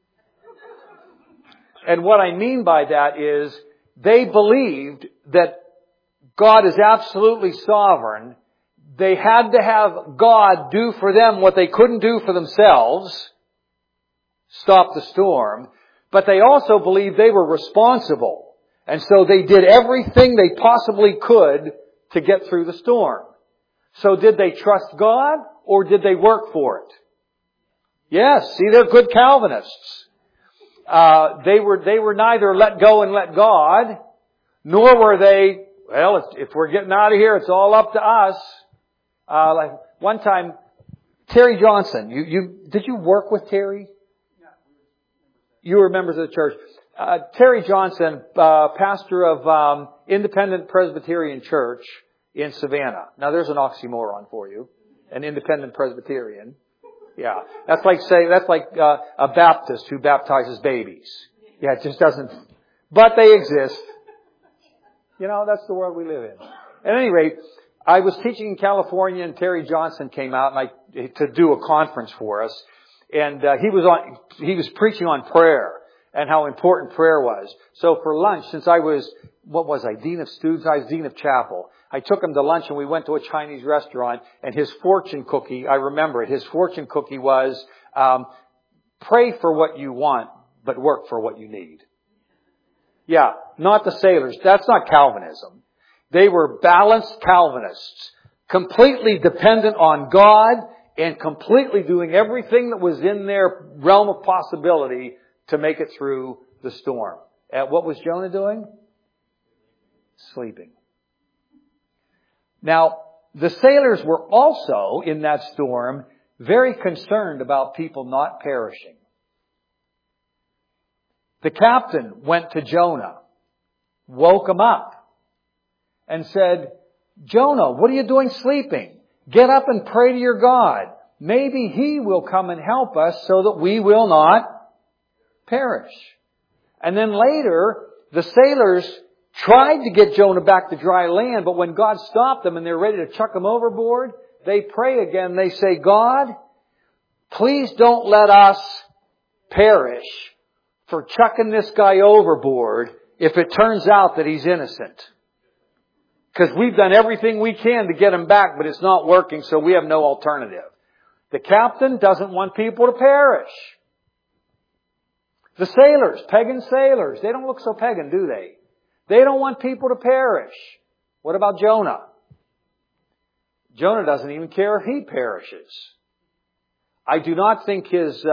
And what I mean by that is they believed that God is absolutely sovereign. They had to have God do for them what they couldn't do for themselves. Stop the storm. But they also believed they were responsible. And so they did everything they possibly could to get through the storm. So did they trust God or did they work for it? Yes. See, they're good Calvinists. They were neither let go and let God, nor were they, well, if we're getting out of here, it's all up to us. One time, Terry Johnson, did you work with Terry? You were members of the church. Terry Johnson, pastor of Independent Presbyterian Church in Savannah. Now there's an oxymoron for you. An Independent Presbyterian. Yeah. That's like a Baptist who baptizes babies. Yeah, it just doesn't. But they exist. That's the world we live in. At any rate, I was teaching in California and Terry Johnson came out to do a conference for us. And he was preaching on prayer and how important prayer was. So for lunch, since I was, Dean of Students? I was Dean of Chapel. I took him to lunch and we went to a Chinese restaurant and his fortune cookie, I remember it, his fortune cookie was, pray for what you want, but work for what you need. Yeah, not the sailors. That's not Calvinism. They were balanced Calvinists, completely dependent on God and completely doing everything that was in their realm of possibility to make it through the storm. What was Jonah doing? Sleeping. Now, the sailors were also, in that storm, very concerned about people not perishing. The captain went to Jonah, woke him up, and said, Jonah, what are you doing sleeping? Get up and pray to your God. Maybe He will come and help us so that we will not perish. And then later, the sailors tried to get Jonah back to dry land, but when God stopped them and they're ready to chuck him overboard, they pray again. They say, God, please don't let us perish for chucking this guy overboard if it turns out that he's innocent. Because we've done everything we can to get him back, but it's not working, so we have no alternative. The captain doesn't want people to perish. The sailors, pagan sailors, they don't look so pagan, do they? They don't want people to perish. What about Jonah? Jonah doesn't even care if he perishes. I do not think his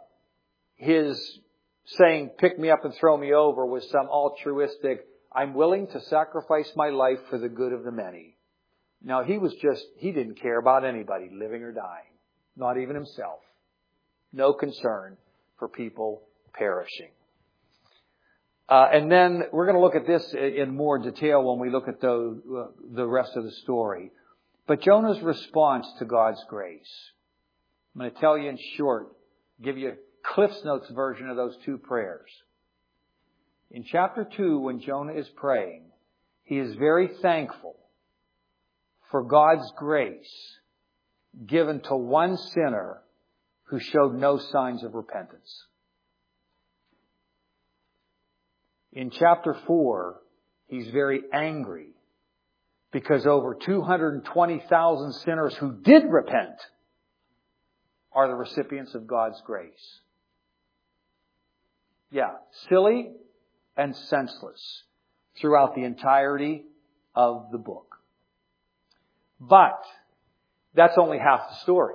saying, pick me up and throw me over, was some altruistic, I'm willing to sacrifice my life for the good of the many. No, he didn't care about anybody, living or dying. Not even himself. No concern for people perishing. And then we're going to look at this in more detail when we look at the rest of the story. But Jonah's response to God's grace. I'm going to tell you in short, give you a Cliff's Notes version of those two prayers. In chapter 2, when Jonah is praying, he is very thankful for God's grace given to one sinner who showed no signs of repentance. In chapter 4, he's very angry because over 220,000 sinners who did repent are the recipients of God's grace. Yeah, silly and senseless throughout the entirety of the book. But that's only half the story.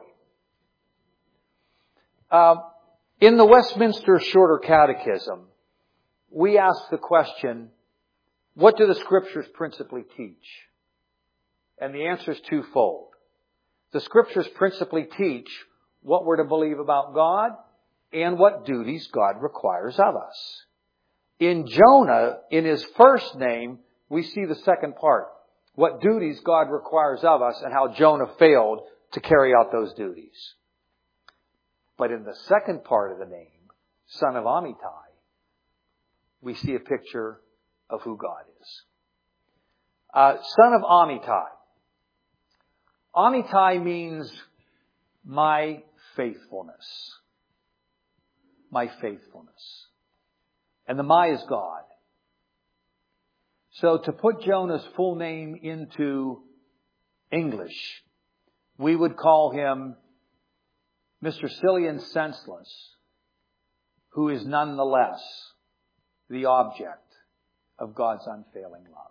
In the Westminster Shorter Catechism, we ask the question, what do the Scriptures principally teach? And the answer is twofold. The Scriptures principally teach what we're to believe about God and what duties God requires of us. In Jonah, in his first name, we see the second part. What duties God requires of us and how Jonah failed to carry out those duties. But in the second part of the name, son of Amittai, we see a picture of who God is. Son of Amittai. Amittai means my faithfulness. My faithfulness. And the my is God. So to put Jonah's full name into English, we would call him Mr. Silly and Senseless, who is nonetheless the object of God's unfailing love.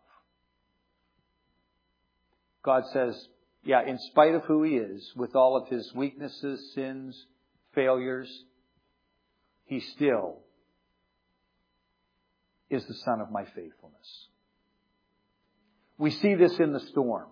God says, yeah, in spite of who He is, with all of His weaknesses, sins, failures, He still is the Son of my faithfulness. We see this in the storm.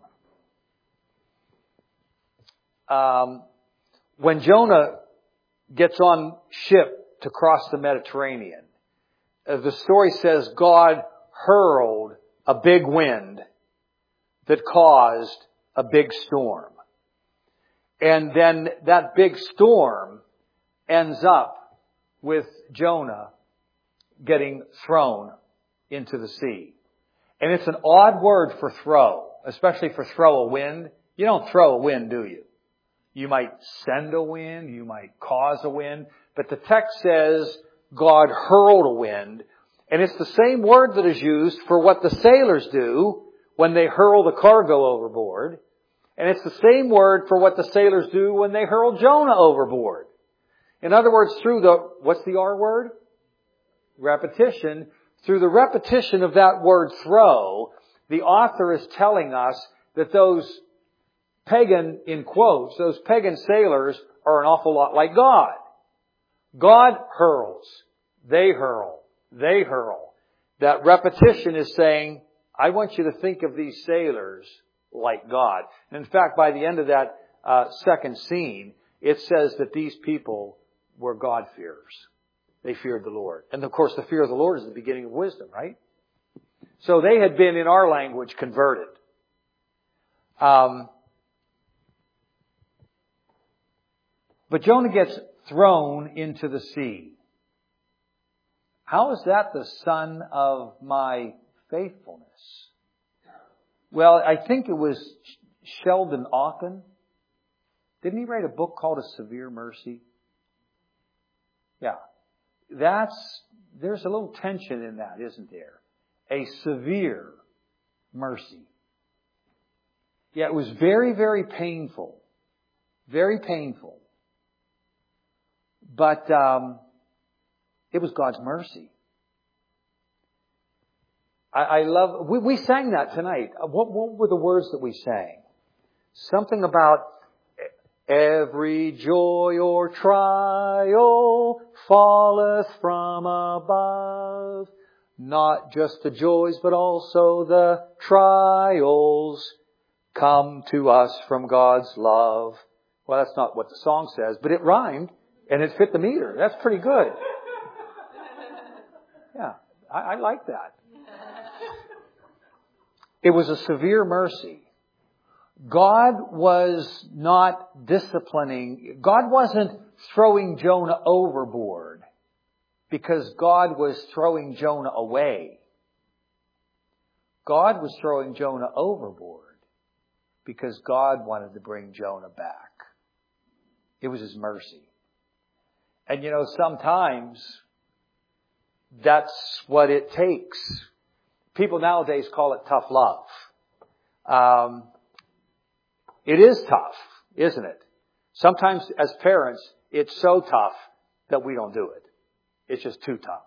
When Jonah gets on ship to cross the Mediterranean, the story says God hurled a big wind that caused a big storm. And then that big storm ends up with Jonah getting thrown into the sea. And it's an odd word for throw, especially for throw a wind. You don't throw a wind, do you? You might send a wind, you might cause a wind, but the text says God hurled a wind, and it's the same word that is used for what the sailors do when they hurl the cargo overboard, and it's the same word for what the sailors do when they hurl Jonah overboard. In other words, through the, what's the R word? Repetition. Through the repetition of that word throw, the author is telling us that those pagan, in quotes, those pagan sailors are an awful lot like God. God hurls. They hurl. They hurl. That repetition is saying, I want you to think of these sailors like God. And in fact, by the end of that second scene, it says that these people were God-fearers. They feared the Lord. And of course, the fear of the Lord is the beginning of wisdom, right? So they had been, in our language, converted. But Jonah gets thrown into the sea. How is that the son of my faithfulness? Well, I think it was Sheldon Auken. Didn't he write a book called A Severe Mercy? Yeah. There's a little tension in that, isn't there? A severe mercy. Yeah, it was very, very painful. Very painful. But it was God's mercy. I love, we sang that tonight. What were the words that we sang? Something about every joy or trial falleth from above. Not just the joys, but also the trials come to us from God's love. Well, that's not what the song says, but it rhymed and it fit the meter. That's pretty good. Yeah, I like that. It was a severe mercy. God was not disciplining. God wasn't throwing Jonah overboard because God was throwing Jonah away. God was throwing Jonah overboard because God wanted to bring Jonah back. It was His mercy. And sometimes that's what it takes. People nowadays call it tough love. It is tough, isn't it? Sometimes as parents, it's so tough that we don't do it. It's just too tough.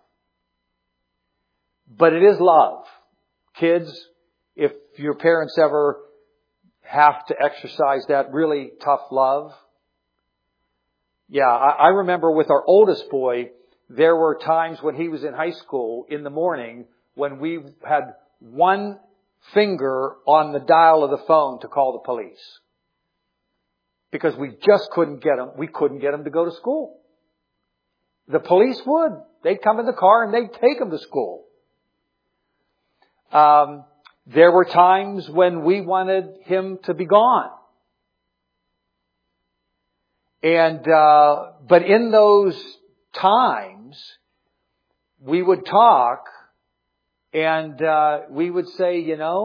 But it is love. Kids, if your parents ever have to exercise that really tough love. Yeah, I remember with our oldest boy, there were times when he was in high school in the morning when we had one finger on the dial of the phone to call the police. Because we just couldn't get him. We couldn't get him to go to school. The police would. They'd come in the car and they'd take him to school. There were times when we wanted him to be gone. And, but in those times, we would talk and, we would say,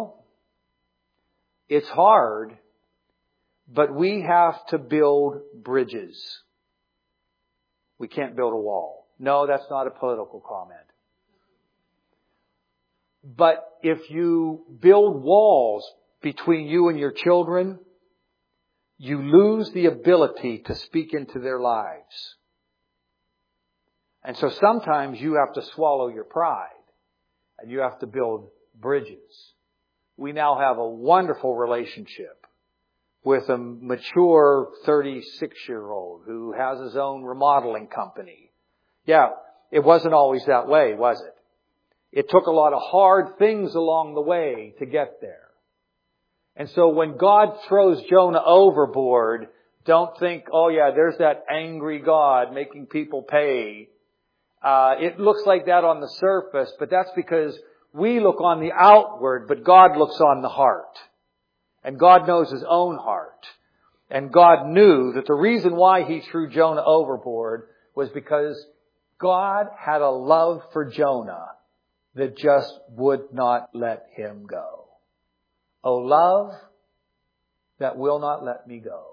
it's hard, but we have to build bridges. We can't build a wall. No, that's not a political comment. But if you build walls between you and your children, you lose the ability to speak into their lives. And so sometimes you have to swallow your pride and you have to build bridges. We now have a wonderful relationship with a mature 36-year-old who has his own remodeling company. Yeah, it wasn't always that way, was it? It took a lot of hard things along the way to get there. And so when God throws Jonah overboard, don't think, oh yeah, there's that angry God making people pay. It looks like that on the surface, but that's because we look on the outward, but God looks on the heart. And God knows His own heart. And God knew that the reason why He threw Jonah overboard was because God had a love for Jonah that just would not let him go. O love that will not let me go.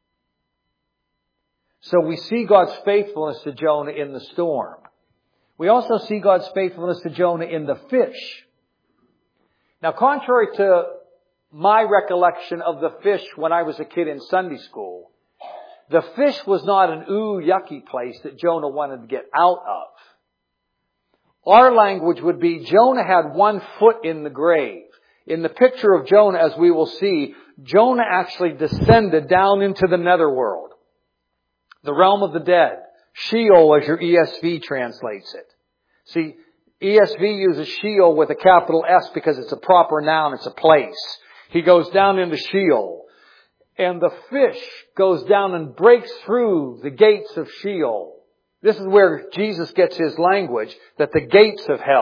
So we see God's faithfulness to Jonah in the storm. We also see God's faithfulness to Jonah in the fish. Now, contrary to my recollection of the fish when I was a kid in Sunday school, the fish was not an yucky place that Jonah wanted to get out of. Our language would be Jonah had one foot in the grave. In the picture of Jonah, as we will see, Jonah actually descended down into the netherworld, the realm of the dead. Sheol, as your ESV translates it. See, ESV uses Sheol with a capital S because it's a proper noun, it's a place. He goes down into Sheol. And the fish goes down and breaks through the gates of Sheol. This is where Jesus gets His language, that the gates of hell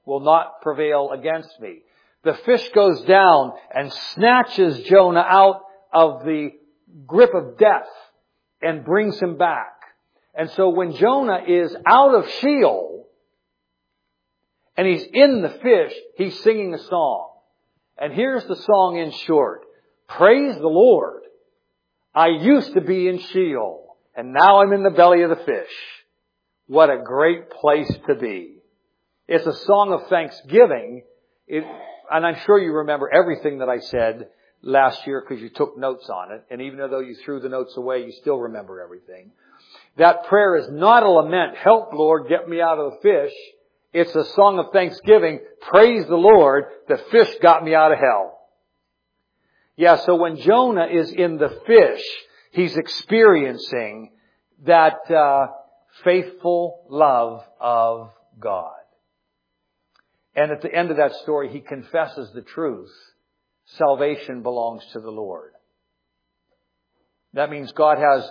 will not prevail against me. The fish goes down and snatches Jonah out of the grip of death and brings him back. And so when Jonah is out of Sheol and he's in the fish, he's singing a song. And here's the song in short. Praise the Lord. I used to be in Sheol and now I'm in the belly of the fish. What a great place to be. It's a song of thanksgiving. And I'm sure you remember everything that I said last year because you took notes on it. And even though you threw the notes away, you still remember everything. That prayer is not a lament. Help, Lord, get me out of the fish. It's a song of thanksgiving. Praise the Lord. The fish got me out of hell. Yeah, so when Jonah is in the fish, he's experiencing that faithful love of God. And at the end of that story, he confesses the truth. Salvation belongs to the Lord. That means God has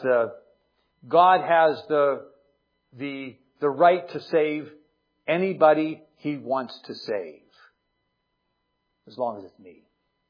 the right to save anybody He wants to save. As long as it's me.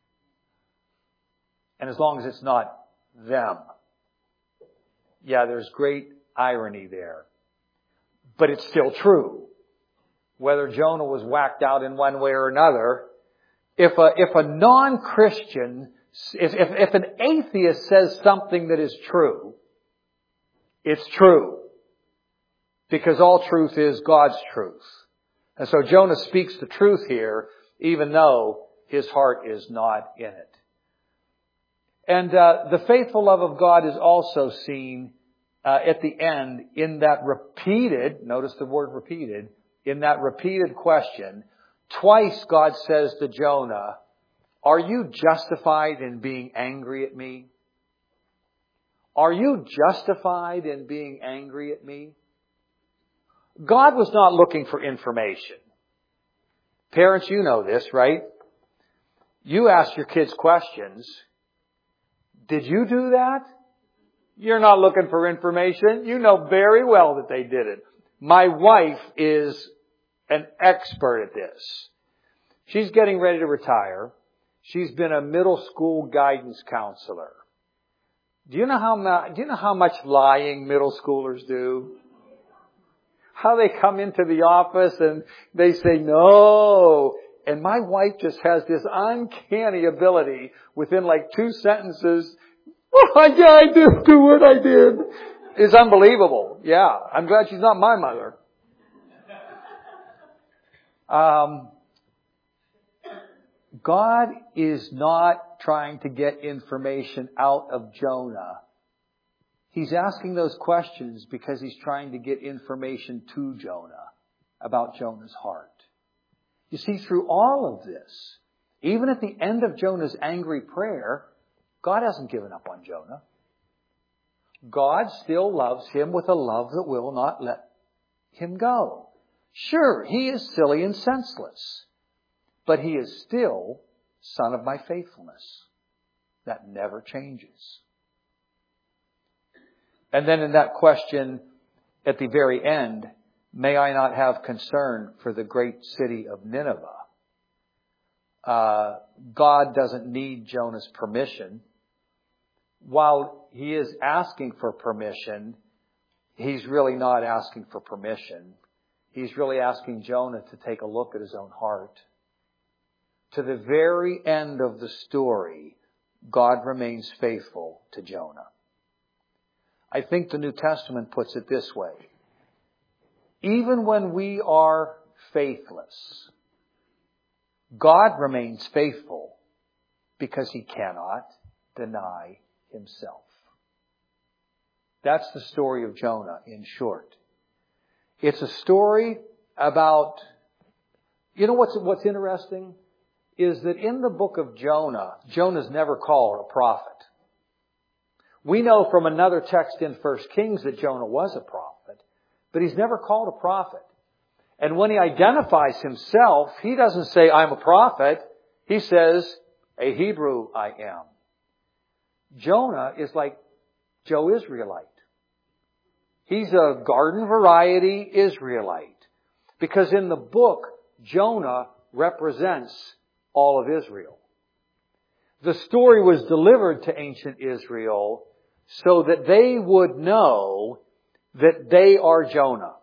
And as long as it's not them. Yeah, there's great irony there. But it's still true. Whether Jonah was whacked out in one way or another, if a non-Christian, if an atheist says something that is true, it's true. Because all truth is God's truth. And so Jonah speaks the truth here, even though his heart is not in it. And the faithful love of God is also seen at the end in that repeated, notice the word repeated, in that repeated question. Twice God says to Jonah, are you justified in being angry at me? Are you justified in being angry at me? God was not looking for information. Parents, you know this, right? You ask your kids questions. Did you do that? You're not looking for information. You know very well that they did it. My wife is an expert at this. She's getting ready to retire. She's been a middle school guidance counselor. Do you know how much lying middle schoolers do? How they come into the office and they say no. And my wife just has this uncanny ability within like 2 sentences. Oh, yeah, I did do what I did. It's unbelievable. Yeah. I'm glad she's not my mother. God is not trying to get information out of Jonah. He's asking those questions because he's trying to get information to Jonah about Jonah's heart. You see, through all of this, even at the end of Jonah's angry prayer, God hasn't given up on Jonah. God still loves him with a love that will not let him go. Sure, he is silly and senseless, but he is still son of my faithfulness. That never changes. And then in that question at the very end, may I not have concern for the great city of Nineveh? God doesn't need Jonah's permission. While he is asking for permission, he's really not asking for permission. He's really asking Jonah to take a look at his own heart. To the very end of the story, God remains faithful to Jonah. I think the New Testament puts it this way. Even when we are faithless, God remains faithful because he cannot deny himself. That's the story of Jonah in short. It's a story about, you know what's interesting? Is that in the book of Jonah, Jonah's never called a prophet. We know from another text in 1 Kings that Jonah was a prophet, but he's never called a prophet. And when he identifies himself, he doesn't say, I'm a prophet. He says, a Hebrew I am. Jonah is like Joe Israelite. He's a garden variety Israelite. Because in the book, Jonah represents all of Israel. The story was delivered to ancient Israel so that they would know that they are Jonah.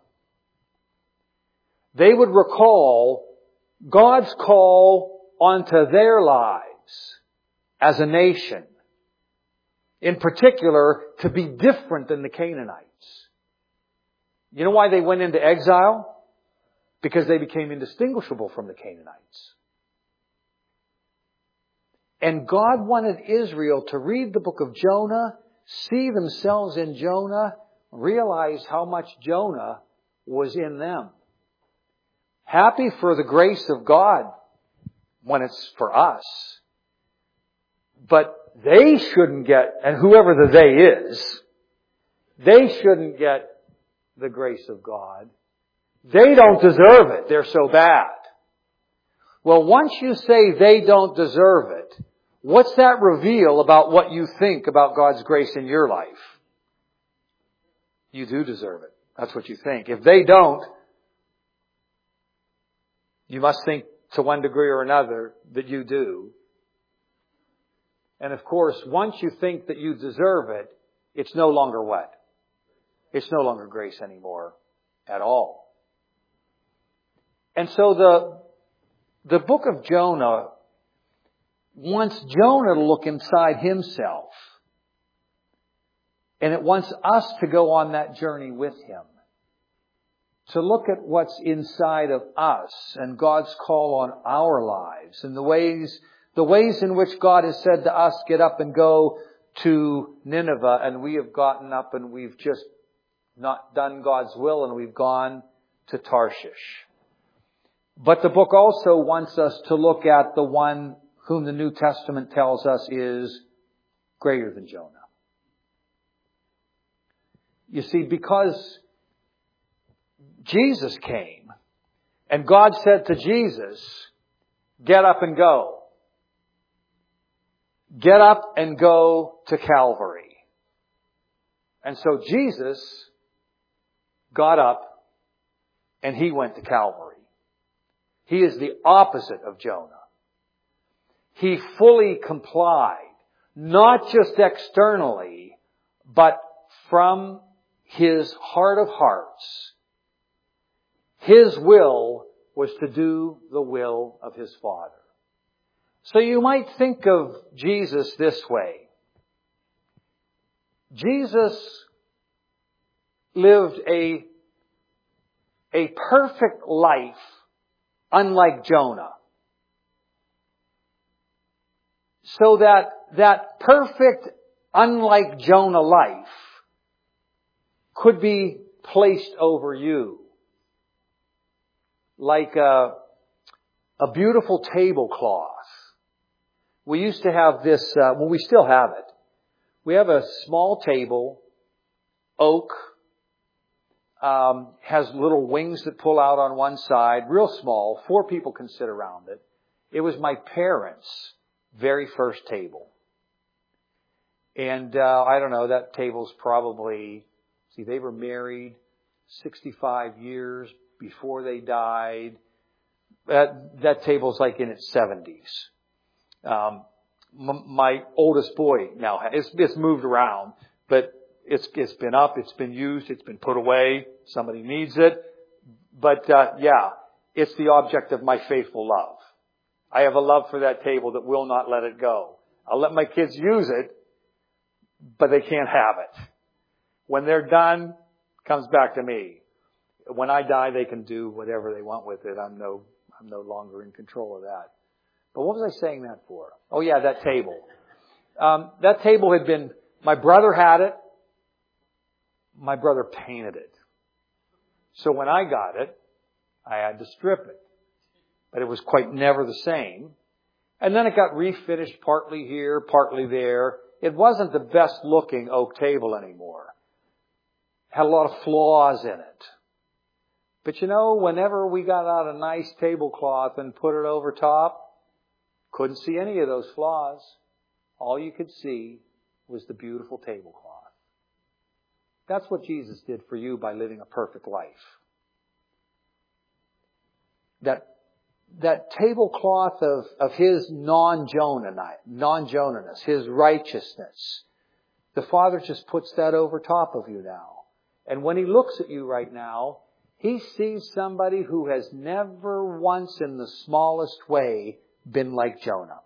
They would recall God's call onto their lives as a nation. In particular, to be different than the Canaanites. You know why they went into exile? Because they became indistinguishable from the Canaanites. And God wanted Israel to read the book of Jonah, see themselves in Jonah, realize how much Jonah was in them. Happy for the grace of God when it's for us. But they shouldn't get, and whoever the they is, they shouldn't get the grace of God. They don't deserve it. They're so bad. Well, once you say they don't deserve it, what's that reveal about what you think about God's grace in your life? You do deserve it. That's what you think. If they don't, you must think to one degree or another that you do. And of course, once you think that you deserve it, it's no longer what? It's no longer grace anymore at all. And so the book of Jonah wants Jonah to look inside himself. And it wants us to go on that journey with him. To look at what's inside of us and God's call on our lives and the ways in which God has said to us, get up and go to Nineveh, and we have gotten up and we've just not done God's will and we've gone to Tarshish. But the book also wants us to look at the one whom the New Testament tells us is greater than Jonah. You see, because Jesus came and God said to Jesus, get up and go. Get up and go to Calvary. And so Jesus got up and he went to Calvary. He is the opposite of Jonah. He fully complied, not just externally, but from his heart of hearts. His will was to do the will of his Father. So you might think of Jesus this way. Jesus lived a perfect life unlike Jonah. So that perfect, unlike Jonah life could be placed over you like a beautiful tablecloth. We used to have this, well, we still have it. We have a small table, oak, has little wings that pull out on one side, real small, 4 people can sit around it. It was my parents' very first table. And I don't know, that table's probably, they were married 65 years before they died. That table's like in its 70s. My oldest boy now, it's moved around, but it's been up, it's been used, it's been put away. Somebody needs it. But it's the object of my faithful love. I have a love for that table that will not let it go. I'll let my kids use it, but they can't have it. When they're done, it comes back to me. When I die, they can do whatever they want with it. I'm no longer in control of that. But what was I saying that for? Oh yeah, that table. That table had been, my brother had it. My brother painted it. So when I got it, I had to strip it. But it was quite never the same. And then it got refinished partly here, partly there. It wasn't the best looking oak table anymore. Had a lot of flaws in it. But whenever we got out a nice tablecloth and put it over top, couldn't see any of those flaws. All you could see was the beautiful tablecloth. That's what Jesus did for you by living a perfect life. That that tablecloth of His non-Jonah-ness, His righteousness, the Father just puts that over top of you now. And when He looks at you right now, He sees somebody who has never once in the smallest way been like Jonah.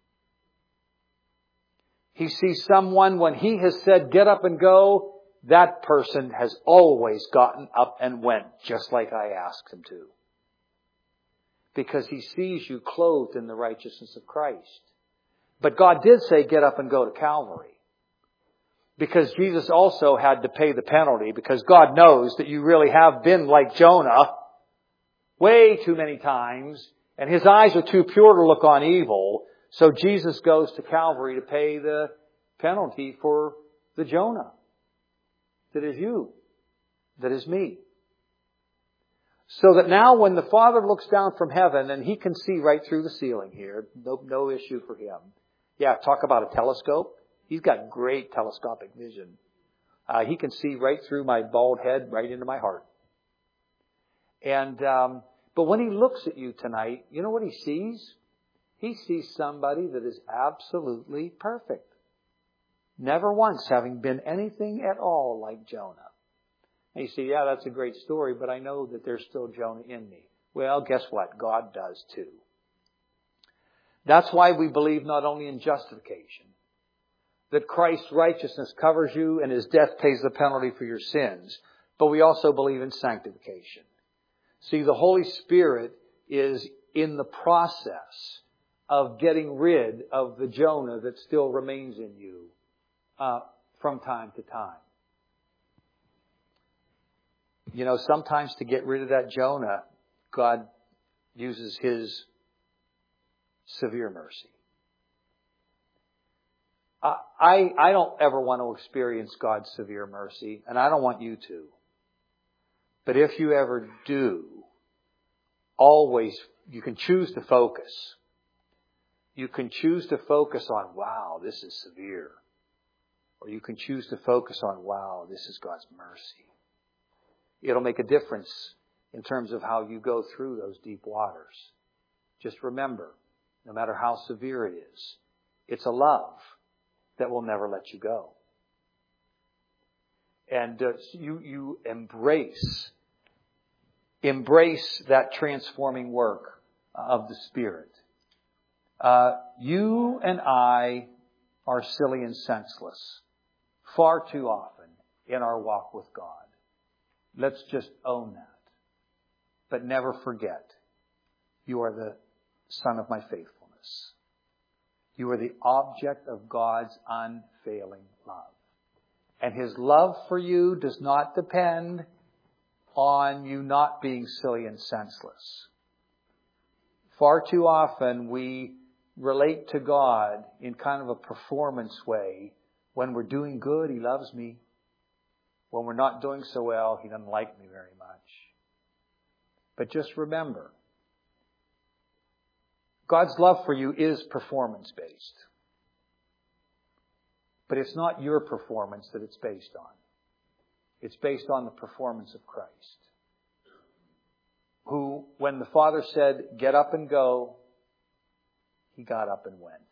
He sees someone, when He has said, get up and go, that person has always gotten up and went, just like I asked him to. Because He sees you clothed in the righteousness of Christ. But God did say, get up and go to Calvary. Because Jesus also had to pay the penalty, because God knows that you really have been like Jonah way too many times, and His eyes are too pure to look on evil. So Jesus goes to Calvary to pay the penalty for the Jonah that is you, that is me. So that now when the Father looks down from heaven, and He can see right through the ceiling here, no issue for Him. Yeah, talk about a telescope. He's got great telescopic vision. He can see right through my bald head, right into my heart. And but when He looks at you tonight, you know what He sees? He sees somebody that is absolutely perfect. Never once having been anything at all like Jonah. And you say, yeah, that's a great story, but I know that there's still Jonah in me. Well, guess what? God does too. That's why we believe not only in justification, that Christ's righteousness covers you and His death pays the penalty for your sins, but we also believe in sanctification. See, the Holy Spirit is in the process of getting rid of the Jonah that still remains in you from time to time. You know, sometimes to get rid of that Jonah, God uses His severe mercy. I don't ever want to experience God's severe mercy, and I don't want you to. But if you ever do, always, you can choose to focus. You can choose to focus on, wow, this is severe. Or you can choose to focus on, wow, this is God's mercy. It'll make a difference in terms of how you go through those deep waters. Just remember, no matter how severe it is, it's a love that will never let you go. And you embrace that transforming work of the Spirit. You and I are silly and senseless far too often in our walk with God. Let's just own that. But never forget, you are the Son of my faithfulness. You are the object of God's unfailing love. And His love for you does not depend on you not being silly and senseless. Far too often we relate to God in kind of a performance way. When we're doing good, He loves me. When we're not doing so well, He doesn't like me very much. But just remember, God's love for you is performance-based. But it's not your performance that it's based on. It's based on the performance of Christ. Who, when the Father said, get up and go, He got up and went.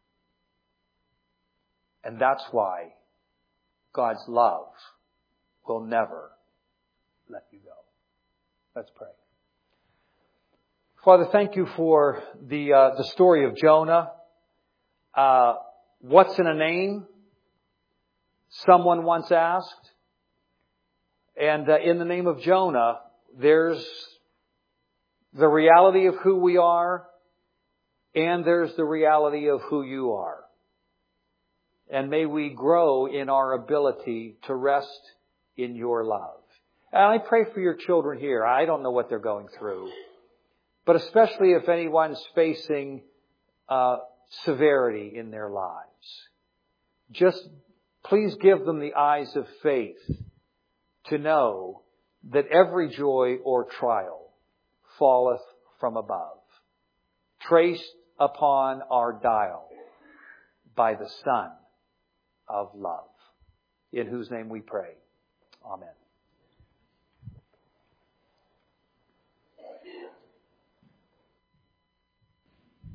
And that's why God's love will never let you go. Let's pray. Father, thank you for the story of Jonah. What's in a name? Someone once asked. And in the name of Jonah, there's the reality of who we are, and there's the reality of who you are. And may we grow in our ability to rest in your love. And I pray for your children here. I don't know what they're going through. But especially if anyone's facing severity in their lives, just please give them the eyes of faith to know that every joy or trial falleth from above, traced upon our dial by the Son of love, in whose name we pray. Amen.